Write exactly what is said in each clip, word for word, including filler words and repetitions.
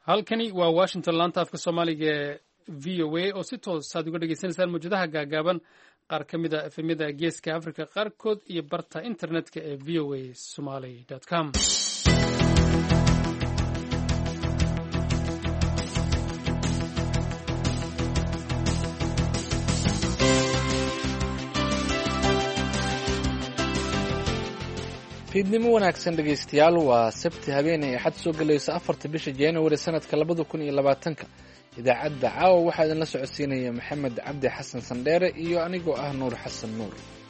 halkani waa washington laanta afka soomaaliga ee v o a oo si toos aad uga dhegaysanaysaan mawjadaha gaagaaban qaar ka mid a efemyada geeska africa qaarkood iyo barta internetka ee v o a somaly com fiidnimo wanaagsan dhegaystayaal waa sabti habeenay axad soo gelayso afarta bisha januari sanadka labada kun iyo labaatanka idaacadda caawa waxaa idinla socodsiinaya maxamed cabdi xasan sandheere iyo anigoo ah nuur xasan nuur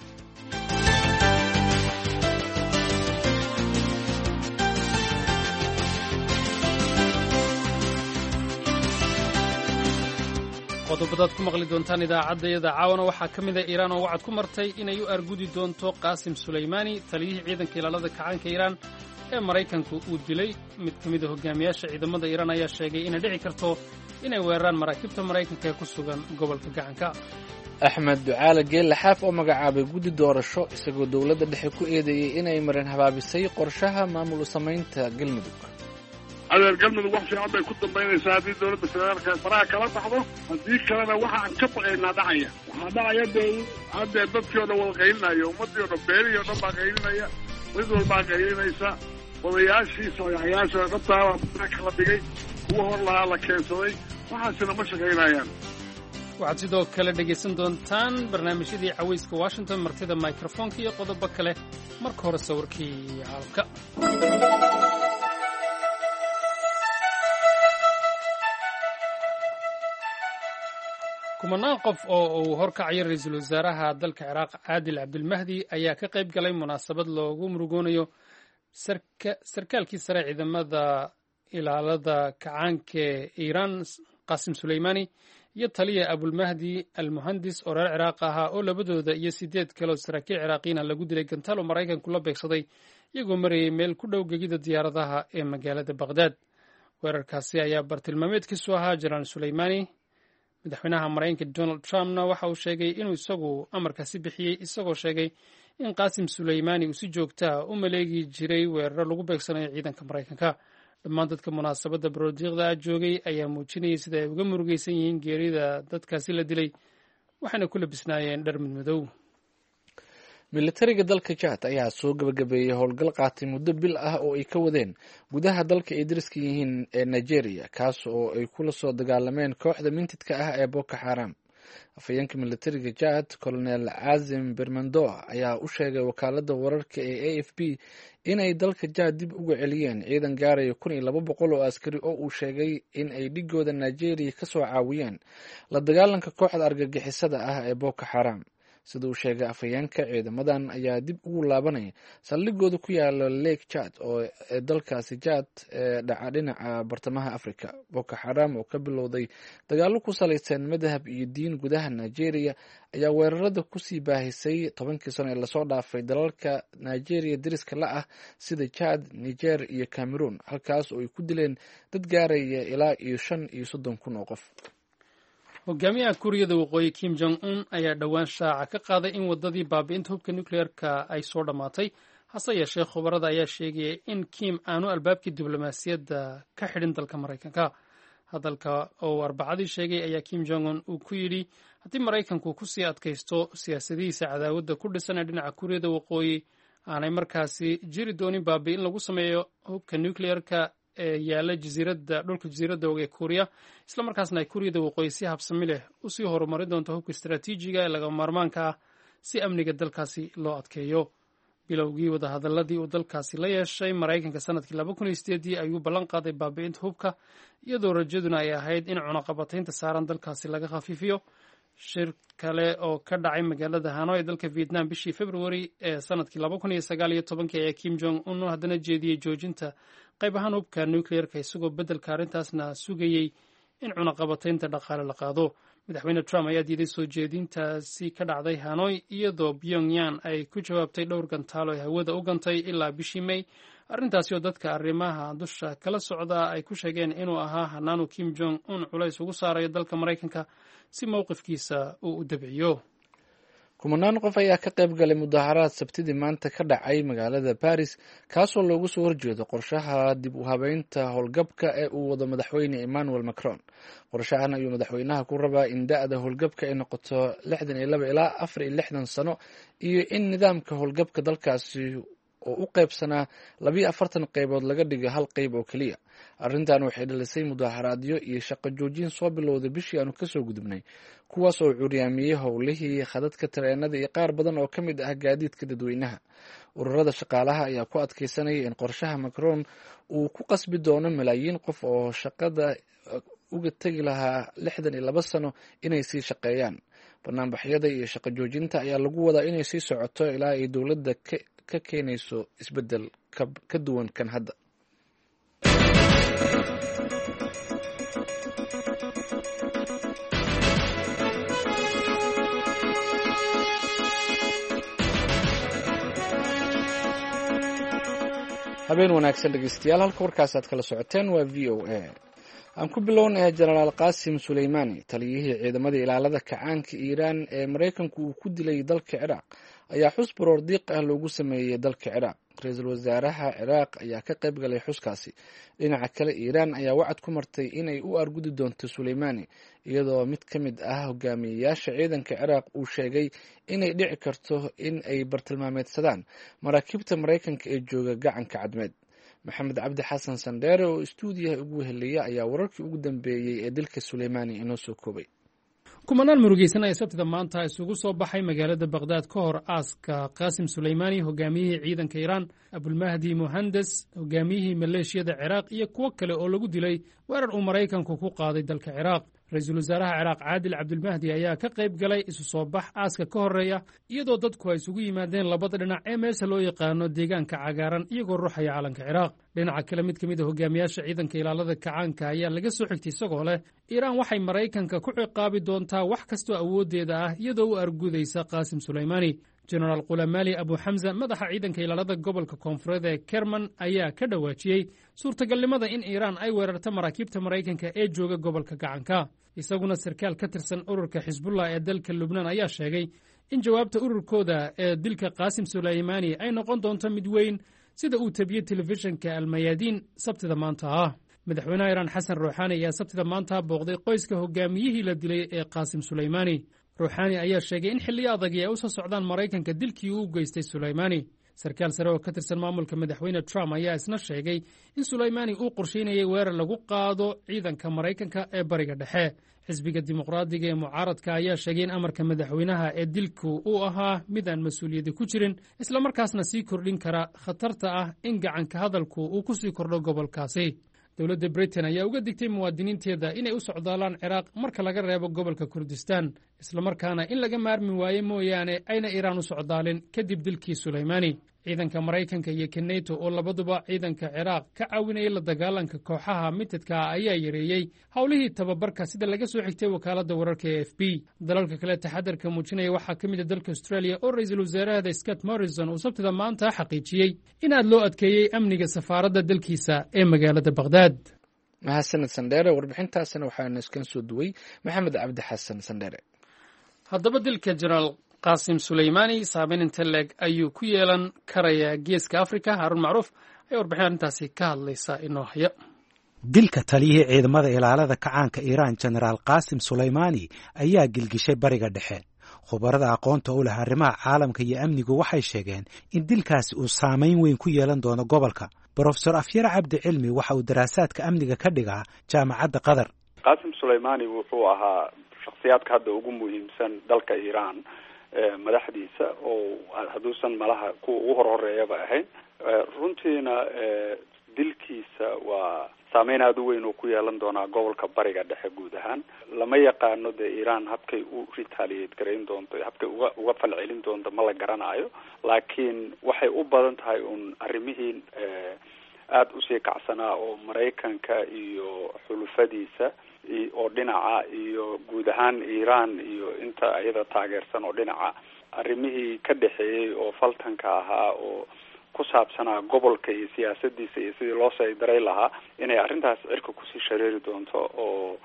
qodobadaad ku maqli doontaan idaacaddayada caawana waxaa ka mid a iiraan oo wacad ku martay inay u argudi doonto qaasim sulaymaani taliyihii ciidanka ilaalada kacaanka iiraan ee maraykanku uu dilay mid ka mid a hogaamiyaasha ciidamada iiraan ayaa sheegay inay dhici karto inay weeraraan maraakiibta maraykanka ee ku sugan gobolka gacanka axmed ducaale geelle xaaf oo magacaabay guddi doorasho isagoo dowladda dhexe ku eedeeyey inay marin habaabisay qorshaha maamul u samaynta galmudug adeer galmudug wax fiican bay ku dambaynaysaa haddii dowladda federaalka faraha kala baxdo haddii kalena waxa aan ka baqaynaa dhacaya waxaa dhacaya dee haddee dadkii o dhan wada qaylinaya ummaddii o dhan beerihii o dhan baa qaylinaya mid walbaa qaylinaysa odayaashii sooyaxyaasha qabtaa baa kala dhigay kuwa hor lahaa la keensaday waxaasina ma shaqaynayaan waxaad sidoo kale dhegaysan doontaan barnaamijyadii cawayska washington martida microfoonka iyo qodobo kale marka hore sawirkii caalamka kumanaan qof oo uu horkacayo ra-iisul wasaaraha dalka ciraaq caadil cabdilmahdi ayaa ka qayb galay munaasabad loogu murugoonayo sarkaalkii sare ciidamada ilaalada kacaanka iiraan qaasim sulaymaani iyo taliya abulmahdi almuhandis oo reer ciraaq ahaa oo labadooda iyo sideed kaleo saraakiil ciraaqiyiina lagu dilay gantaal oo maraykanku la beegsaday iyagoo marayay meel ku dhow gegida diyaaradaha ee magaalada baqhdaad weerarkaasi ayaa bartilmaameedkiisu ahaa jenaraal sulaymaani madaxweynaha maraykanka donald trumpna waxa uu sheegay inuu isagu amarkaasi bixiyey isagoo sheegay in qaasim sulaymaani uu si joogtaa u maleegi jiray weeraro lagu beegsanayo ciidanka maraykanka dhammaan dadka munaasabadda baroodiiqda joogay ayaa muujinayay sida ay uga murugaysan yihiin geerida dadkaasi la dilay waxayna ku labisnaayeen dhar midmadow militariga dalka jad ayaa soo gabagabeeyey howlgal qaatay muddo bil ah oo ay ka wadeen gudaha dalka ay dariska yihiin ee nigeria kaas oo ay kula soo dagaalameen kooxda mintidka ah ee boko xaram afhayeenka militariga jad colonel cazim bermandoa ayaa u sheegay wakaalada wararka ee a f b inay dalka jad dib uga celiyeen ciidan gaaraya kun iyo laba boqol oo askari oo uu sheegay in ay dhigooda nigeria kasoo caawiyeen la dagaalanka kooxda argagixisada ah ee boko xaram sida uu sheegay afhayeenka ciidamadan ayaa dib ugu laabanaya saldhigooda ku yaala lake jad oo dalkaasi jad ee dhaca dhinaca bartamaha africa boko xaram oo ka bilowday dagaalo ku salaysan madhab iyo diin gudaha nigeria ayaa weerarada kusii baahisay tobankii sano ee lasoo dhaafay dalalka nigeria dariska la ah sida jad niger iyo cameroon halkaas oo ay ku dileen dad gaaraya ilaa iyo shan iyo soddon kun oo qof hogaamiyaha kuuriyada waqooyi kim jong un ayaa dhowaan shaaca ka qaaday in waddadii baabi'inta hubka nucleerka ay soo dhammaatay hase yeeshee khubarada ayaa sheegaya in kim aanu albaabkii diblomaasiyadda ka xidhin dalka maraykanka hadalka oo arbacadii sheegay ayaa kim jong un uu ku yidhi haddii maraykanku kusii adkaysto siyaasadihiisa cadaawadda ku dhisan ee dhinaca kuuriyada waqooyi aanay markaasi jiri doonin baabi'in lagu sameeyo hubka nucleerka ee yaala jasiiradda dhulka jasiiradda og ee kuuriya islamarkaasna ay kuuriyada waqooyi si habsami leh usii horumarin doonto hubka istaraatiijiga ee lagama maarmaanka ah si amniga dalkaasi loo adkeeyo bilowgii wadahadaladii uu dalkaasi la yeeshay maraykanka sanadkii laba kun iyo sideedii ayuu ballan qaaday baabi'inta hubka iyadoo rajaduna ay ahayd in cunaqabataynta saaran dalkaasi laga khafiifiyo shir kale oo ka dhacay magaalada hano ee dalka vietnam bishii februari ee sanadkii laba kun iyo sagaal iyo tobankii ayaa kim jong un haddana jeediyey joojinta qayb ahaan hubka nucleerka isagoo beddelka arrintaasna sugayey in cunaqabataynta dhaqaale la qaado madaxweyne trump ayaa diiday soo jeedintaasi ka dhacday hanoy iyadoo pyongyang ay ku jawaabtay dhowr gantaalo ay hawada u gantay ilaa bishii may arrintaasi oo dadka arrimaha dusha kala socda ay ku sheegeen inuu ahaa hanaanu kim jong un culays ugu saarayo dalka maraykanka si mowqifkiisa uu u dabciyo kumanaan qof ayaa ka qayb galay mudaharaad sabtidii maanta ka dhacay magaalada baris kaasoo loogu soo horjeedo qorshaha dib u habeynta howlgabka ee uu wado madaxweyne emmanuel macron. qorshahan ayuu madaxweynaha ku rabaa in da-da howlgabka ay noqoto lixdan iyo laba ilaa afar iyo lixdan sano iyo in nidaamka howlgabka dalkaasi oo u qaybsanaa labiyo afartan qaybood laga dhigo hal qayb oo keliya. arrintan waxay dhalisay mudaharaadyo iyo shaqo joojin soo bilowday bishii aanu kasoo gudubnay, kuwaas oo curyaamiyey howlihii khadadka tareenada iyo qaar badan oo ka mid ah gaadiidka dadweynaha. ururada shaqaalaha ayaa ku adkeysanaya in qorshaha macron uu ku qasbi doono malaayiin qof oo shaqada uga tegi lahaa lixdan iyo laba sano inay sii shaqeeyaan. banaanbaxyada iyo shaqo joojinta ayaa lagu wadaa inay sii socoto ilaa ay dowladda ka keenayso isbedel ka duwan kan hadda. habeen wanaagsan dhegeystayaal, halka warkaas aad kala socoteen waa v o a. aan ku bilownaya jenaraal qaasim suleymaani, taliyihii ciidamada ilaalada kacaanka iiraan ee maraykanku uu ku dilay dalka ciraaq, ayaa xus baroor diiq ah loogu sameeyey dalka ciraaq. ra-iisul wasaaraha ciraaq ayaa ka qayb galay xuskaasi. dhinaca kale, iiraan ayaa wacad ku martay inay u argudi doonto suleymaani, iyadoo mid ka mid ah hogaamiyeyaasha ciidanka ciraaq uu sheegay inay dhici karto in ay bartilmaameedsadaan maraakiibta maraykanka ee jooga gacanka cadmeed. maxamed cabdi xasan sandheere oo istuudiyaha ugu heleeya ayaa wararkii ugu dambeeyey ee dilka suleymaani inoo soo koobay. kumanaan murugeysan ayaa sabtida maanta isugu soo baxay magaalada baqhdaad ka hor aaska qaasim suleymaani, hogaamiyihii ciidanka iiraan abulmahdi muhandes, hogaamiyihii maleeshiyada ciraaq iyo kuwo kale oo lagu dilay weerar uu maraykanku ku qaaday dalka ciraaq. ra-iisul wasaaraha ciraaq caadil cabdulmahdi ayaa ka qayb galay isu soo bax aaska ka horeeya, iyadoo dadku ay isugu yimaadeen labada dhinac ee meesha loo yaqaano deegaanka cagaaran, iyagoo ruuxaya calanka ciraaq. dhinaca kale, mid ka mid a hogaamiyaasha ciidanka ilaalada kacaanka ayaa laga soo xigtay isagoo leh iiraan waxay maraykanka ku ciqaabi doontaa wax kastoo awooddeeda ah iyadoo u argudaysa qaasim suleymaani. jenaraal kulamaali abu xamza, madaxa ciidanka ilaalada gobolka koonfureed ee kerman, ayaa ka dhawaajiyey suurtagalnimada in iiraan ay weerarto maraakiibta maraykanka ee jooga gobolka gacanka. isaguna sarkaal ka tirsan ururka xisbullah ee dalka lubnaan ayaa sheegay in jawaabta ururkooda ee dilka qaasim suleymaani ay noqon doonto mid weyn, sida uu tabiyey telefishinka almayaadiin sabtida maanta ah. madaxweynaha iiraan xasan ruuxaani ayaa sabtida maanta booqday qoyska hogaamiyihii la dilay ee qaasim suleymaani. ruuxaani ayaa sheegay in xilliyo adagi ay u soo socdaan maraykanka dilkii uu geystay suleymaani. sarkaal sare oo ka tirsan maamulka madaxweyne trump ayaa isna sheegay in suleymaani uu qorsheynayay weerar lagu qaado ciidanka maraykanka ee bariga dhexe. xisbiga dimuqraadiga ee mucaaradka ayaa sheegay in amarka madaxweynaha ee dilku uu ahaa mid aan mas-uuliyadi ku jirin, islamarkaasna sii kordhin kara khatarta ah in gacanka hadalku uu ku sii kordho gobolkaasi. dowladda britain ayaa uga digtay muwaadiniinteeda inay u socdaalaan ciraaq marka laga reebo gobolka kurdistan, islamarkaana in laga maarmi waaye mooyaane ayna iiraan u socdaalin kadib dilkii suleymaani. ciidanka maraykanka iyo keneto oo labaduba ciidanka ciraaq ka caawinayay la dagaalanka kooxaha mitidka ayaa yareeyey howlihii tababarka, sida laga soo xigtay wakaaladda wararka ee f b. dalalka kale taxadarka muujinaya waxaa ka mid a dalka australia oo ra-iisul wasaarahada scott morrison uu sabtida maanta xaqiijiyey in aad loo adkeeyey amniga safaaradda dalkiisa ee magaalada baqhdaad. mahadsaned sandheere, warbixintaasina waxaana iskala soo duway maxamed cabdi xasan sandheere. haddaba dilka jenaraal qaasim suleymaani saameyn inta leeg ayuu ku yeelan karayaa geeska afrika? haarun macruuf ayaa warbixin arrintaasi ka hadlaysa inoo haya. dilka taliyihii ciidamada ilaalada kacaanka iiraan jenaraal qaasim suleymaani ayaa gilgishay bariga dhexe. khubarada aqoonta u leh arrimaha caalamka iyo amnigu waxay sheegeen in dilkaasi uu saamayn weyn ku yeelan doono gobolka. brofesor afyar cabdi cilmi waxa uu daraasaadka amniga ka dhigaa jaamacadda qatar. qaasim suleymaani wuxuu ahaa shakhsiyaadka hadda ugu muhiimsan dalka iiraan, madaxdiisa oo hadduusan malaha kuwa ugu hor horeeyaba ahayn. runtiina dilkiisa waa saameyn aada u weyn oo ku yeelan doonaa gobolka bariga dhexe guud ahaan. lama yaqaano dee iiraan habkay u retaliate garayn doonto, habkay uga uga falcelin doonto ma la garanayo, laakiin waxay u badan tahay un arrimihii aada usii kacsanaa oo maraykanka iyo xulufadiisa oo dhinaca iyo guud ahaan iiraan iyo inta iyada taageersan oo dhinaca arrimihii ka dhexeeyey oo faltanka ahaa oo ku saabsanaa gobolka iyo siyaasadiisa iyo sidii loo saydaray lahaa inay arrintaas cirka kusii shareeri doonto oo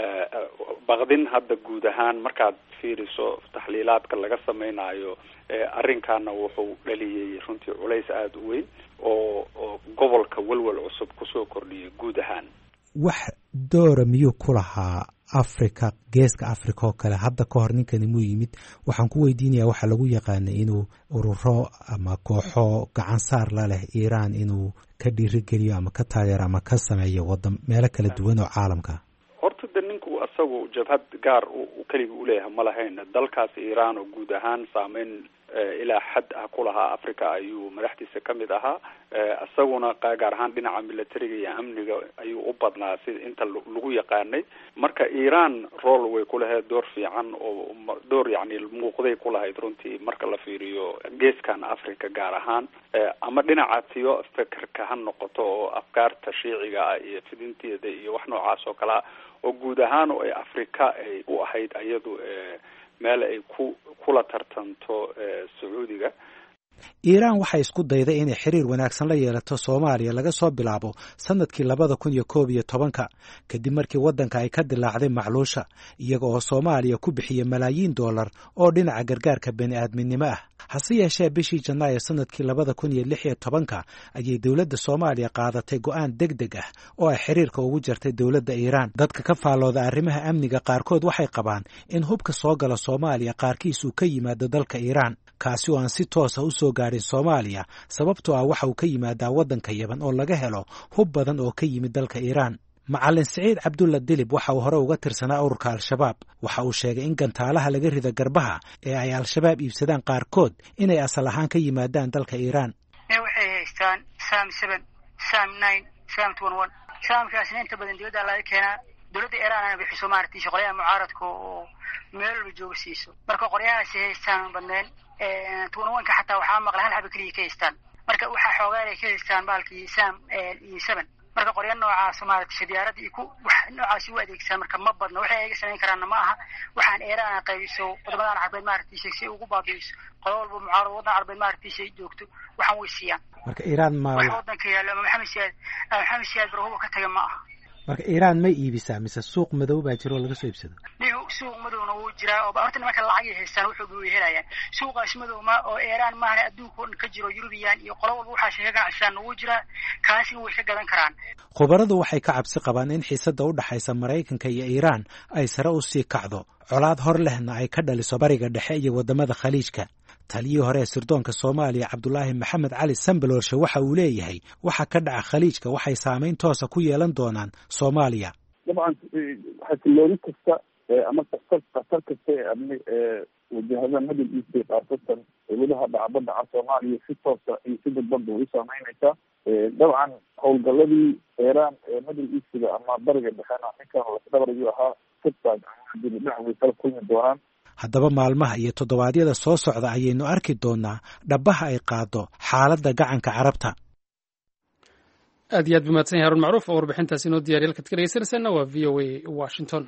baqdin hadda guud ahaan markaad fiiriso taxliilaadka laga samaynayo arrinkaana wuxuu dhaliyey runtii culays aada u weyn oo oo gobolka walwal cusub kusoo kordhiyay guud ahaan. wax doora miyuu ku lahaa africa geeska africa oo kale hadda ka hor ninkani muu yimid waxaan ku weydiinayaa waxaa lagu yaqaanay inuu ururo ama kooxo gacan saar la leh iiraan inuu ka dhiirigeliyo ama ka taageero ama ka sameeyo wadan meelo kala duwan oo caalamka. horta de ninku asagu jabhad gaar u keliga uleeyahay ma lahayn dalkaas iiraan oo guud ahaan saameyn ilaa xad ah ku lahaa africa ayuu madaxdiisa ka mid ahaa isaguna gaar ahaan dhinaca militariga iyo amniga ayuu u badnaa sida inta lagu yaqaanay marka iiraan rool way ku lahayd door fiican oo door yacni muuqday ku lahayd runtii marka la fiiriyo geeskan africa gaar ahaan ama dhinaca tiyo fikirka ha noqoto oo afkaarta shiiciga ah iyo fidinteeda iyo wax noocaas oo kale oo guud ahaan oo ay africa ay u ahayd iyadu meel ay ku kula tartanto sacuudiga. iiraan waxay isku dayday inay xiriir wanaagsan la yeelato soomaaliya laga soo bilaabo sanadkii labada kun iyo koob iyo tobanka kadib markii waddanka ay ka dilaacday macluusha iyaga oo soomaaliya ku bixiyay malaayiin dollar oo dhinaca gargaarka bani aadminimo ah. hase yeeshee bishii janaayo sanadkii labada kun iyo lix iyo tobanka ayay dowladda soomaaliya qaadatay go'aan deg deg ah oo ay xiriirka ugu jartay dowladda iiraan. dadka ka faallooda arrimaha amniga qaarkood waxay qabaan in hubka soo gala soomaaliya qaarkiis uu ka yimaado dalka iiraan kaasi oo aan si toosa u soo gaadhin soomaaliya sababtoo ah waxa uu ka yimaadaa waddanka yaban oo laga helo hub badan oo ka yimid dalka iiraan. macalin siciid cabdulla dilib waxa uu hore uga tirsanaa ururka al-shabaab waxa uu sheegay in gantaalaha laga rida garbaha ee ay al-shabaab iibsadaan qaarkood inay asal ahaan ka yimaadaan dalka iiraan. waxay haystaan sam seven sam nine sam twenty one saamkaasina inta badan dibadda laga keenaa dowladda iiraan ay bixiso maaragtay shaqaalaha mucaaradka oo meel walba jooga siiso marka qoryahaasi haystaan badneen twenty one ka xataa waxaa maqla hal xaba keliya ka haystaan marka waxaa xoogaan ay ka haystaan baalkii sam iyo seven marka qoryo noocaas maaragtay shadiyaarada iyo ku wax noocaas u adeegsan marka ma badna waxay ayaga samayn karaanna ma aha waxaan iiraan qaybiso wadamadan carbeed maaragtay si ugu baabiiso qolo walba mucaarad wadan carbeed maaragtay si joogto waxaan way siiyaan marka iiraan ma wadanka yaalo maxamed siyaad maxamed siyaad barhuba ka taga ma aha marka iiraan may iibisaa mise suuq madow baa jiro laga soo iibsado. suuq madowna wuu jiraa oo horta nimanka lacag ay haystaan wuxuu way helayaan suuqaas madow ma oo iiraan maahane adduunka oo dhan ka jiro Yurubiyan iyo qolo walba waxaa sheega ganacsigan wuu jiraa kaasi way ka gadan karaan. khubaradu waxay ka cabsi qabaan in xiisadda u dhaxaysa Maraykanka iyo Iiraan ay sare u sii kacdo colaad hor lehna ay ka dhaliso bariga dhexe iyo wadamada khaliijka. taliyii hore sirdoonka Soomaaliya Cabdullaahi Maxamed Cali Sambalorshe waxa uu leeyahay waxa ka dhaca khaliijka waxay saameyn toos ah ku yeelan doonaan Soomaaliya. dabcan xasilooni kasta ama kasta kasta kasta amni wajahada Middle East qaarkood wadaha dhacbada Soomaaliya si toos ah iyo si dadban u saameynaysa. dabcan howlgaladii Iiraan ee Middle East ama bariga dhexe ninkan la dabarayo ahaa kadib dhacday kala kulmi doonaan. haddaba maalmaha iyo toddobaadyada soo socda ayaynu arki doonaa dhabaha ay qaado xaaladda gacanka carabta. aad iyo aad buu mahadsan yahay Haruun Macruuf oo warbixintaasi inoo diyaariyay halkaad ka dhegeysanaysaana waa v o a Washington.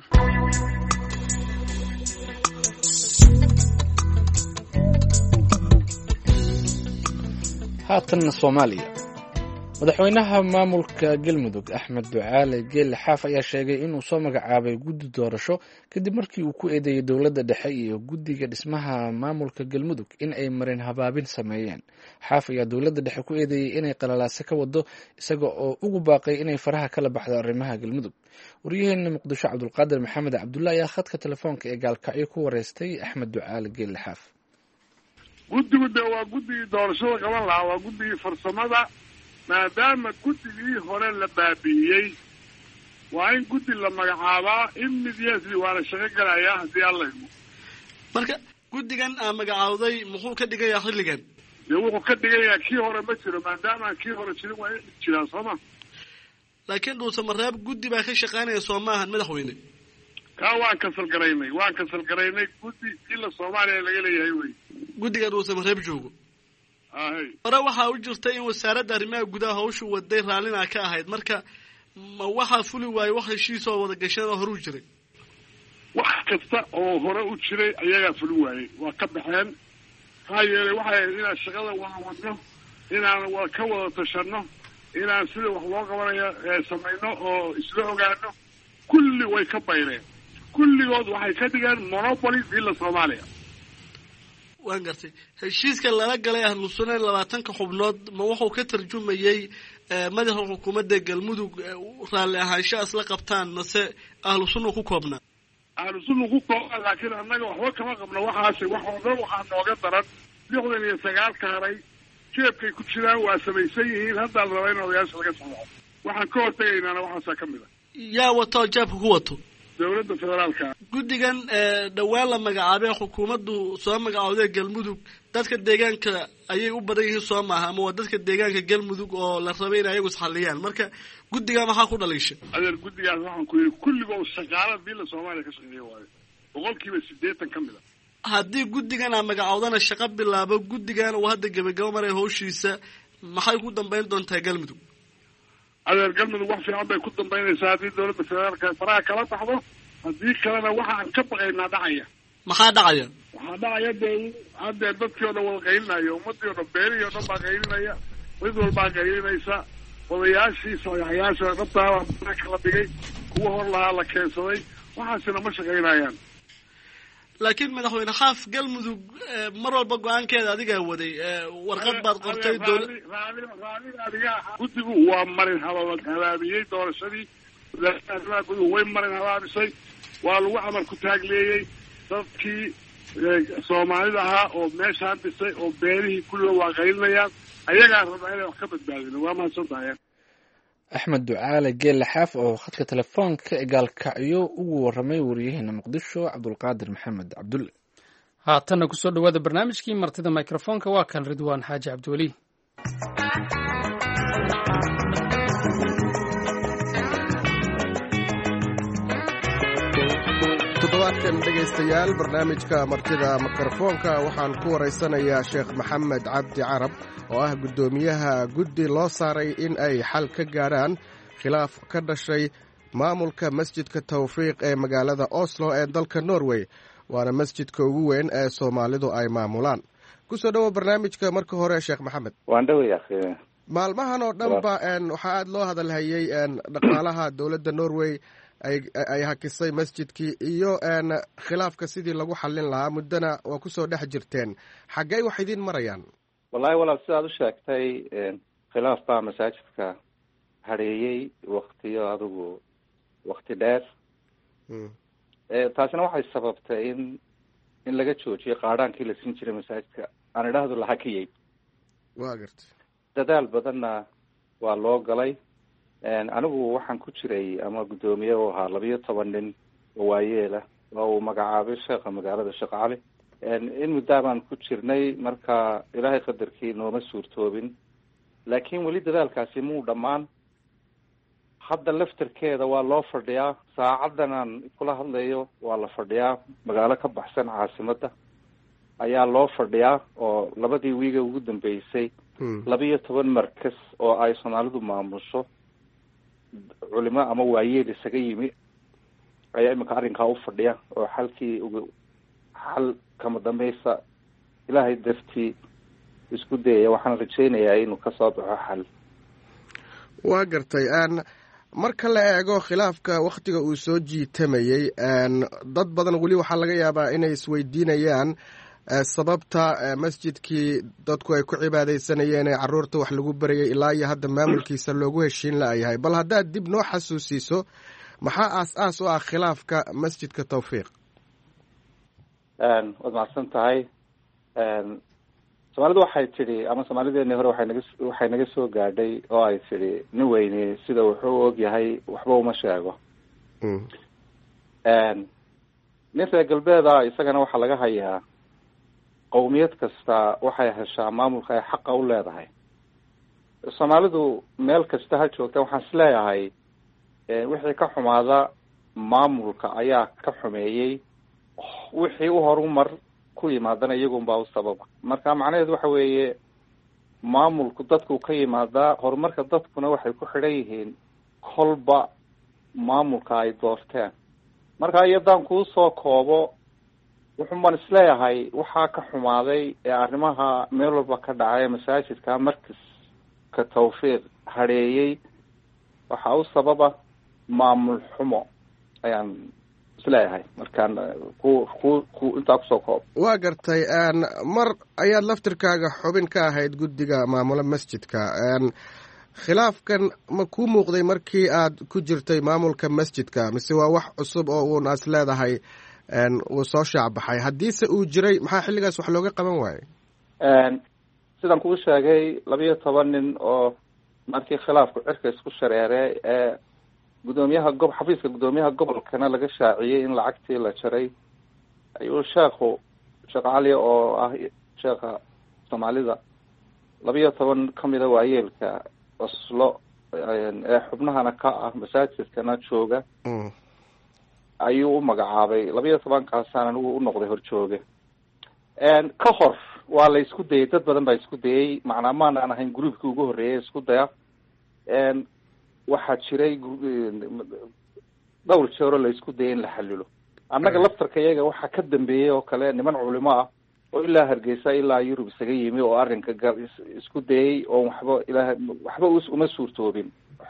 haatanna Soomaaliya madaxweynaha maamulka Galmudug Axmed Ducaale Geelle Xaaf ayaa sheegay inuu soo magacaabay guddi doorasho kadib markii uu ku eedeeyay dowladda dhexe iyo guddiga dhismaha maamulka Galmudug in ay marin habaabin sameeyeen. Xaaf ayaa dowladda dhexe ku eedeeyay inay qalalaase ka wado isaga oo ugu baaqay inay faraha kala baxdo arrimaha Galmudug. wariyaheena Muqdisho Cabdulqaadir Maxamed Cabdullaahi ayaa khadka telefoonka ee gaalkacyo ku wareystay Axmed Ducaale Geelle Xaaf. guddigu de waa guddigii doorashada qaban lahaa waa guddigii farsamada maadaama guddigii hore la baabi'iyey waa in guddi la magacaabaa immediately waana shaqo galayaa haddii alla idmo. marka guddigan aa magacaawday muxuu ka dhigayaa xilligan? dee wuxuu ka dhigayaa kii hore ma jiro maadaama kii hore jirin waa in jiraan sooma. laakiin dhuusamareeb guddi baa ka shaqaynaya soo maahan madaxweyne? kaa waan kasal garaynay waan kasal garaynay guddi ila Soomaaliya laga leeyahay wey guddiga dhuusamareeb joogo. hore waxaa u jirta in wasaaradda arrimaha gudaha hawshu waday raallina ka ahayd marka ma waxaa fuli waaye wax heshiisoo wada gasheen oo hore u jiray? wax kasta oo hore u jiray ayagaa fuli waayey waa ka baxeen maxaa yeelay waxay inaad shaqada wada wadno inaan ka wada tashano, inaan sida wax loo qabanayo samayno oo isla ogaano. kulli way ka bayreen, kulligood waxay ka dhigeen monopoly villa Soomaaliya. waan gartay heshiiska lala galay ahlu sunna labaatanka xubnood ma wuxuu ka tarjumayay madaxa xukuumadda galmudug raalli ahaansho isla qabtaan mase ahlu sunna ku koobnaa? ahlu sunna ku koobnaa, laakiin annaga waxba kama qabno waxaasi. wax oo dhan waxaa nooga daran lixdan iyo sagaal kaaray jeebkay ku jiraan, waa samaysan yihiin. haddaa la rabaa in odayaasha laga saxo. waxaan ka hortagaynaana waxaasaa ka mid a. yaa wato jeebka ku wato dowladda federaalka. guddigan dhawaan la magacaabay xukuumaddu soo magacaawday galmudug, dadka deegaanka ayay u badan yihiin soo maaha, ama waa dadka deegaanka galmudug oo la rabay in ayagu isxalliyaan. marka guddigaa maxaa ku dhaliishay? adeer guddigaas waxaan ku yidhi kulligoo shaqaala villa Soomaaliya ka shaqeeya waayo, boqolkiiba siddeetan ka mid a. haddii guddigan aa magacaawdana shaqo bilaabo, guddigan uu hadda gebagabo maray hawshiisa, maxay ku dambayn doontaa galmudug? adeer galmudug wax fiican bay ku dambaynaysaa haddii dowladda federaalka faraha kala baxdo. haddii kalena waxa aan ka baqaynaa dhacaya. maxaa dhacaya? waxaa dhacaya dee haddee dadkii o dhan wada qaylinayo, ummadii o dhan beerihii o dhan baa qaylinaya, mid walbaa qaylinaysa. odayaashii sayaxyaasha dhabtaa kala dhigay, kuwa hor lahaa la keensaday, waxaasina ma shaqaynayaan. laakiin madaxweyne xaaf galmudug mar walba go-aankeeda adigaa waday, warqad baad qortay. guddigu waa marin habaabiyey doorashadii, guddigu way marin habaabisay, waa lagu amar ku taagleeyey. dadkii soomaalida ahaa oo meeshaan dhisay oo beerihii kulliga waa qaylinayaan, ayagaa rabaa inay wax ka badbaadino. waa mahadsantahay. axmed ducaale geelle xaaf oo khadka telefoonka gaalkacyo ugu waramay wariyaheena muqdisho cabdulqaadir maxamed cabdulle. haatanna kusoo dhawaada barnaamijkii martida microfoonka, waa kan ridwaan xaaji cabdiweli. toddobaadkan dhegaystayaal barnaamijka martida mikrofoonka waxaan ku waraysanayaa sheekh maxamed cabdi carab oo ah guddoomiyaha guddi loo saaray in ay xal ka gaadhaan khilaaf ka dhashay maamulka masjidka tawfiiq ee magaalada oslo ee dalka norway, waana masjidka ugu weyn ee soomaalidu ay maamulaan. kusoo dhowo barnaamijka marka hore sheekh maxamed. waan dhowey akhi. maalmahan oo dhanba waxaa aada loo hadalhayey dhaqaalaha dowladda norway ay hakisay masjidkii iyo khilaafka sidii lagu xallin lahaa, muddana waa kusoo dhex jirteen. xaggey wax idiin marayaan? wallahi walaal sidaad u sheegtay khilaaf baa masaajidka hadheeyey waktiyo adigu wakti dheer. taasina waxay sababtay in in laga joojiyo qaadhaankii la siin jiray masaajidka, aan idhaahdo la hakiyey. waa gartay. dadaal badanna waa loo galay. anigu waxaan ku jiray ama guddoomiye u ahaa labiyo toban nin oo waayeela oo uu magacaabay sheekha magaalada sheekh cali. in muddaa baan ku jirnay, marka ilaahay qadarkii nooma suurtoobin, laakiin weli dadaalkaasi muu dhammaan. hadda laftarkeeda waa loo fadhiyaa, saacaddan aan kula hadlayo waa la fadhiyaa. magaalo ka baxsan caasimadda ayaa loo fadhiyaa, oo labadii wiiga ugu dambeysay labiyo toban markas oo ay soomaalidu maamusho, culimo ama waayeel isaga yimi, ayaa iminka arrinkaa u fadhiya oo xalkii ugu xal kama dambaysa ilaahay dartii isku dayaya. waxaan rajaynayaa inuu ka soo baxo xal. waa gartay. marka la eego khilaafka wakhtiga uu soo jiitamayey, dad badan weli waxaa laga yaabaa inay isweydiinayaan sababta masjidkii dadku ay ku cibaadaysanayeen ee carruurta wax lagu barayay ilaa iyo hadda maamulkiisa loogu heshiin la'yahay. bal haddaad dib noo xasuusiiso, maxaa aas-aas u ah khilaafka masjidka tawfiiq? waad macadsan tahay. soomaalidu waxay tidhi, ama soomaalideeni hore waxay naga waxay naga soo gaadhay oo ay tidhi, nin weyne sida wuxuu og yahay waxba uma sheego. nin reer galbeeda isagana waxaa laga hayaa qowmiyad kasta waxay heshaa maamulka ay xaqa u leedahay. soomaalidu meel kasta ha joogta, waxaan is leeyahay wixii ka xumaada maamulka ayaa ka xumeeyey, wixii u horumar ku yimaadana iyagunbaa u sababa. marka macnaheedu waxa weeye maamulku dadku ka yimaadaa, horumarka dadkuna waxay ku xidhan yihiin kolba maamulka ay doorteen. marka iyadaan kuu soo koobo, wuxun baan isleeyahay waxaa ka xumaaday ee arrimaha meel walba ka dhacay masaajidka markaska tawfiiq hadheeyey waxaa u sababa maamul xumo ayaan isleeyahay markaan ku ku ku intaa kusoo koob. waa gartay mar ayaad laftirkaaga xubin ka ahayd guddiga maamula masjidka khilaafkan ma kuu muuqday markii aad ku jirtay maamulka masjidka mise waa wax cusub oo uun as leedahay wuu soo shaacbaxay haddiise uu jiray maxaa xilligaas wax looga qaban waayey? sidaan kuu sheegay labiyo toban nin oo markii khilaafku cirka isku shareeray ee gudoomiyaha gob xafiiska gudoomiyaha gobolkana laga shaaciyey in lacagtii la jaray ayuu sheekhu sheekh cali oo ah sheekha soomaalida labiyo toban kamida waayeelka oslo ee xubnahana ka ah masaajidkana jooga ayuu u magacaabay labiyo tobankaasaan anigu u noqday horjooge. ka hor waa la isku dayay, dad badan baa isku dayay, macnaa maan aan ahayn groupkii ugu horreeyay isku daya. waxaa jiray dhowr jeero la isku dayay in la xalilo. annaga laftarka iyaga waxaa ka dambeeyey oo kale niman culimo ah oo ilaa Hargeysa ilaa Yurub isaga yimi oo arrinka isku dayay oo waxba ilaa waxba uma suurtoobin.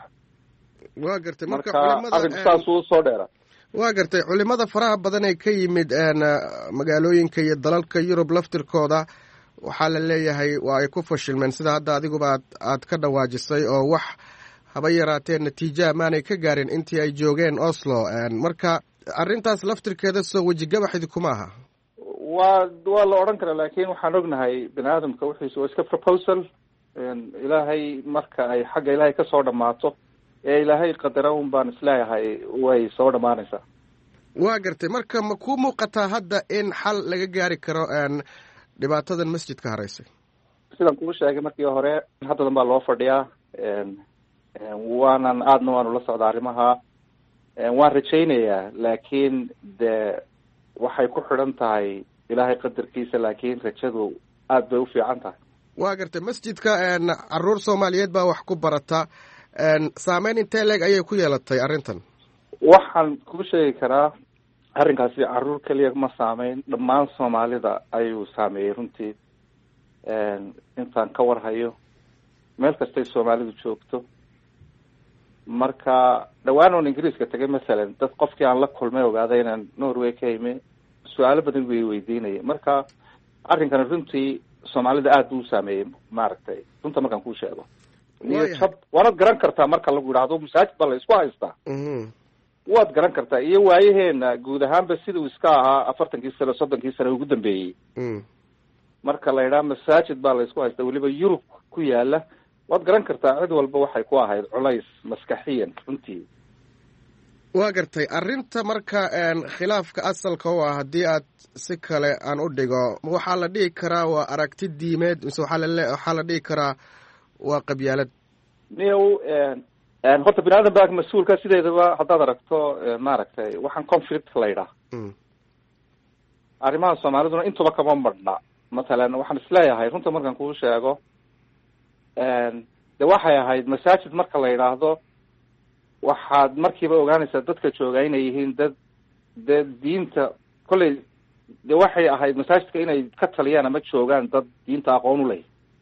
waa gartay marka culimada arrin saas uu soo dheera. waa gartay culimada faraha badan ee ka yimid magaalooyinka iyo dalalka Yurub laftirkooda waxaa la leeyahay waa ay ku fashilmeen sida hadda adiguba aad ka dhawaajisay oo wax haba yaraatee natiijo amaanay ka gaarin intii ay joogeen Oslo. marka arrintaas laftirkeeda soo wejigabaxdi kuma aha. waa waa la odhan karaa laakiin waxaan ognahay bini aadamka wixiisa waa iska proposal ilaahay marka ay xagga ilaahay ka soo dhammaato ee ilaahay qadara un baan isleeyahay way soo dhammaanaysaa. waa gartay marka ma kuu muuqataa hadda in xal laga gaari karo dhibaatadan masjidka haraysay? sidaan kuu sheegay markii hore haddadan baa loo fadhiyaa waanan aadna waanu la socdaa arrimaha waan rajaynayaa laakiin de waxay ku xidhan tahay ilaahay qadarkiisa laakiin rajadu aad bay u fiican tahay. waa gartay masjidka caruur Soomaaliyeed baa wax ku barata saameyn intee leeg ayay ku yeelatay arrintan? waxaan kuu sheegi karaa arrinkaasi caruur keliya ma saameyn, dhammaan Soomaalida ayuu saameeyey runtii. intaan ka warhayo meel kastay Soomaalidu joogto. marka dhawaan oon Ingiriiska tagay masalan dad qofkii aan la kulmay ogaaday inaan Norway ka imi su-aalo badan way weydiinayay. marka arrinkana runtii Soomaalida aad buu u saameeyey maaragtay runta markaan kuu sheego. niyad waanaad garan kartaa marka lagu yidhaahdo masaajid baa la isku haystaa waad garan kartaa iyo waayaheena guud ahaanba siduu iska ahaa afartankii sano soddonkii sano ugu dambeeyey. marka la yidhaha masaajid baa la isku haystaa weliba Yurub ku yaala waad garan kartaa cid walba waxay ku ahayd culays maskaxiyan runtii. waa gartay arrinta marka khilaafka asalka u ah haddii aad si kale aan u dhigo waxaa la dhihi karaa waa aragti diimeed mise waxaa la waxaa la dhihi karaa waa qabyaalad? niyow horta bini aadan baa mas-uulka sideedaba haddaad aragto maaragtay waxaan conflict la yidhaha arrimaha Soomaaliduna intuba kama marna. matalan waxaan isleeyahay runta markaan kuu sheego de waxay ahayd masaajid marka la yidhaahdo waxaad markiiba ogaanaysaa dadka jooga inay yihiin dad dad diinta kolley de waxay ahayd masaajidka inay ka taliyaan ama joogaan dad diinta aqoon u leh.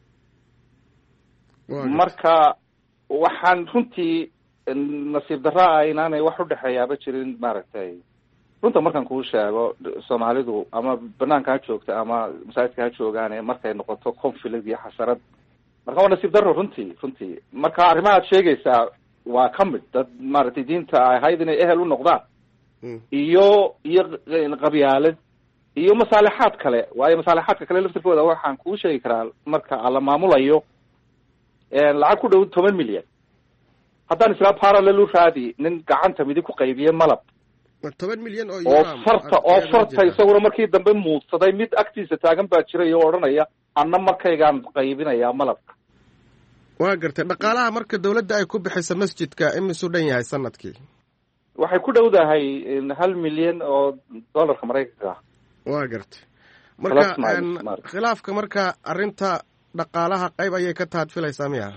marka waxaan runtii nasiib darra ah inaanay wax u dhexeeyaaba jirin maaragtay runta markaan kuu sheego Soomaalidu ama banaanka ha joogta ama masaajidka ha joogaane markay noqoto conflict iyo xasarad marka waa nasiib darro runtii runtii. marka arrimaha aad sheegaysaa waa ka mid dad maaragtay diinta ay ahayd inay ehel u noqdaan iyo iyo qabyaalad iyo masaalixaad kale. waayo masaalixaadka kale laftirkooda waxaan kuu sheegi karaa marka la maamulayo lacag ku dhow toban milyan haddaan islaa parallel u raadi nin gacanta midig ku qaybiye malab toban milyan oo oo farta oo farta isaguna markii dambe muudsaday mid agtiisa taagan baa jiray oo odhanaya anna markaygaan qaybinayaa malabka. waa gartay dhaqaalaha marka dawladda ay ku bixisa masjidka imisuu dhan yahay sanadkii? waxay ku dhowdahay hal milyan oo dollarka Maraykanka. waa gartay marka khilaafka marka arrinta dhaqaalaha qayb ayay ka tahad filaysaa miya?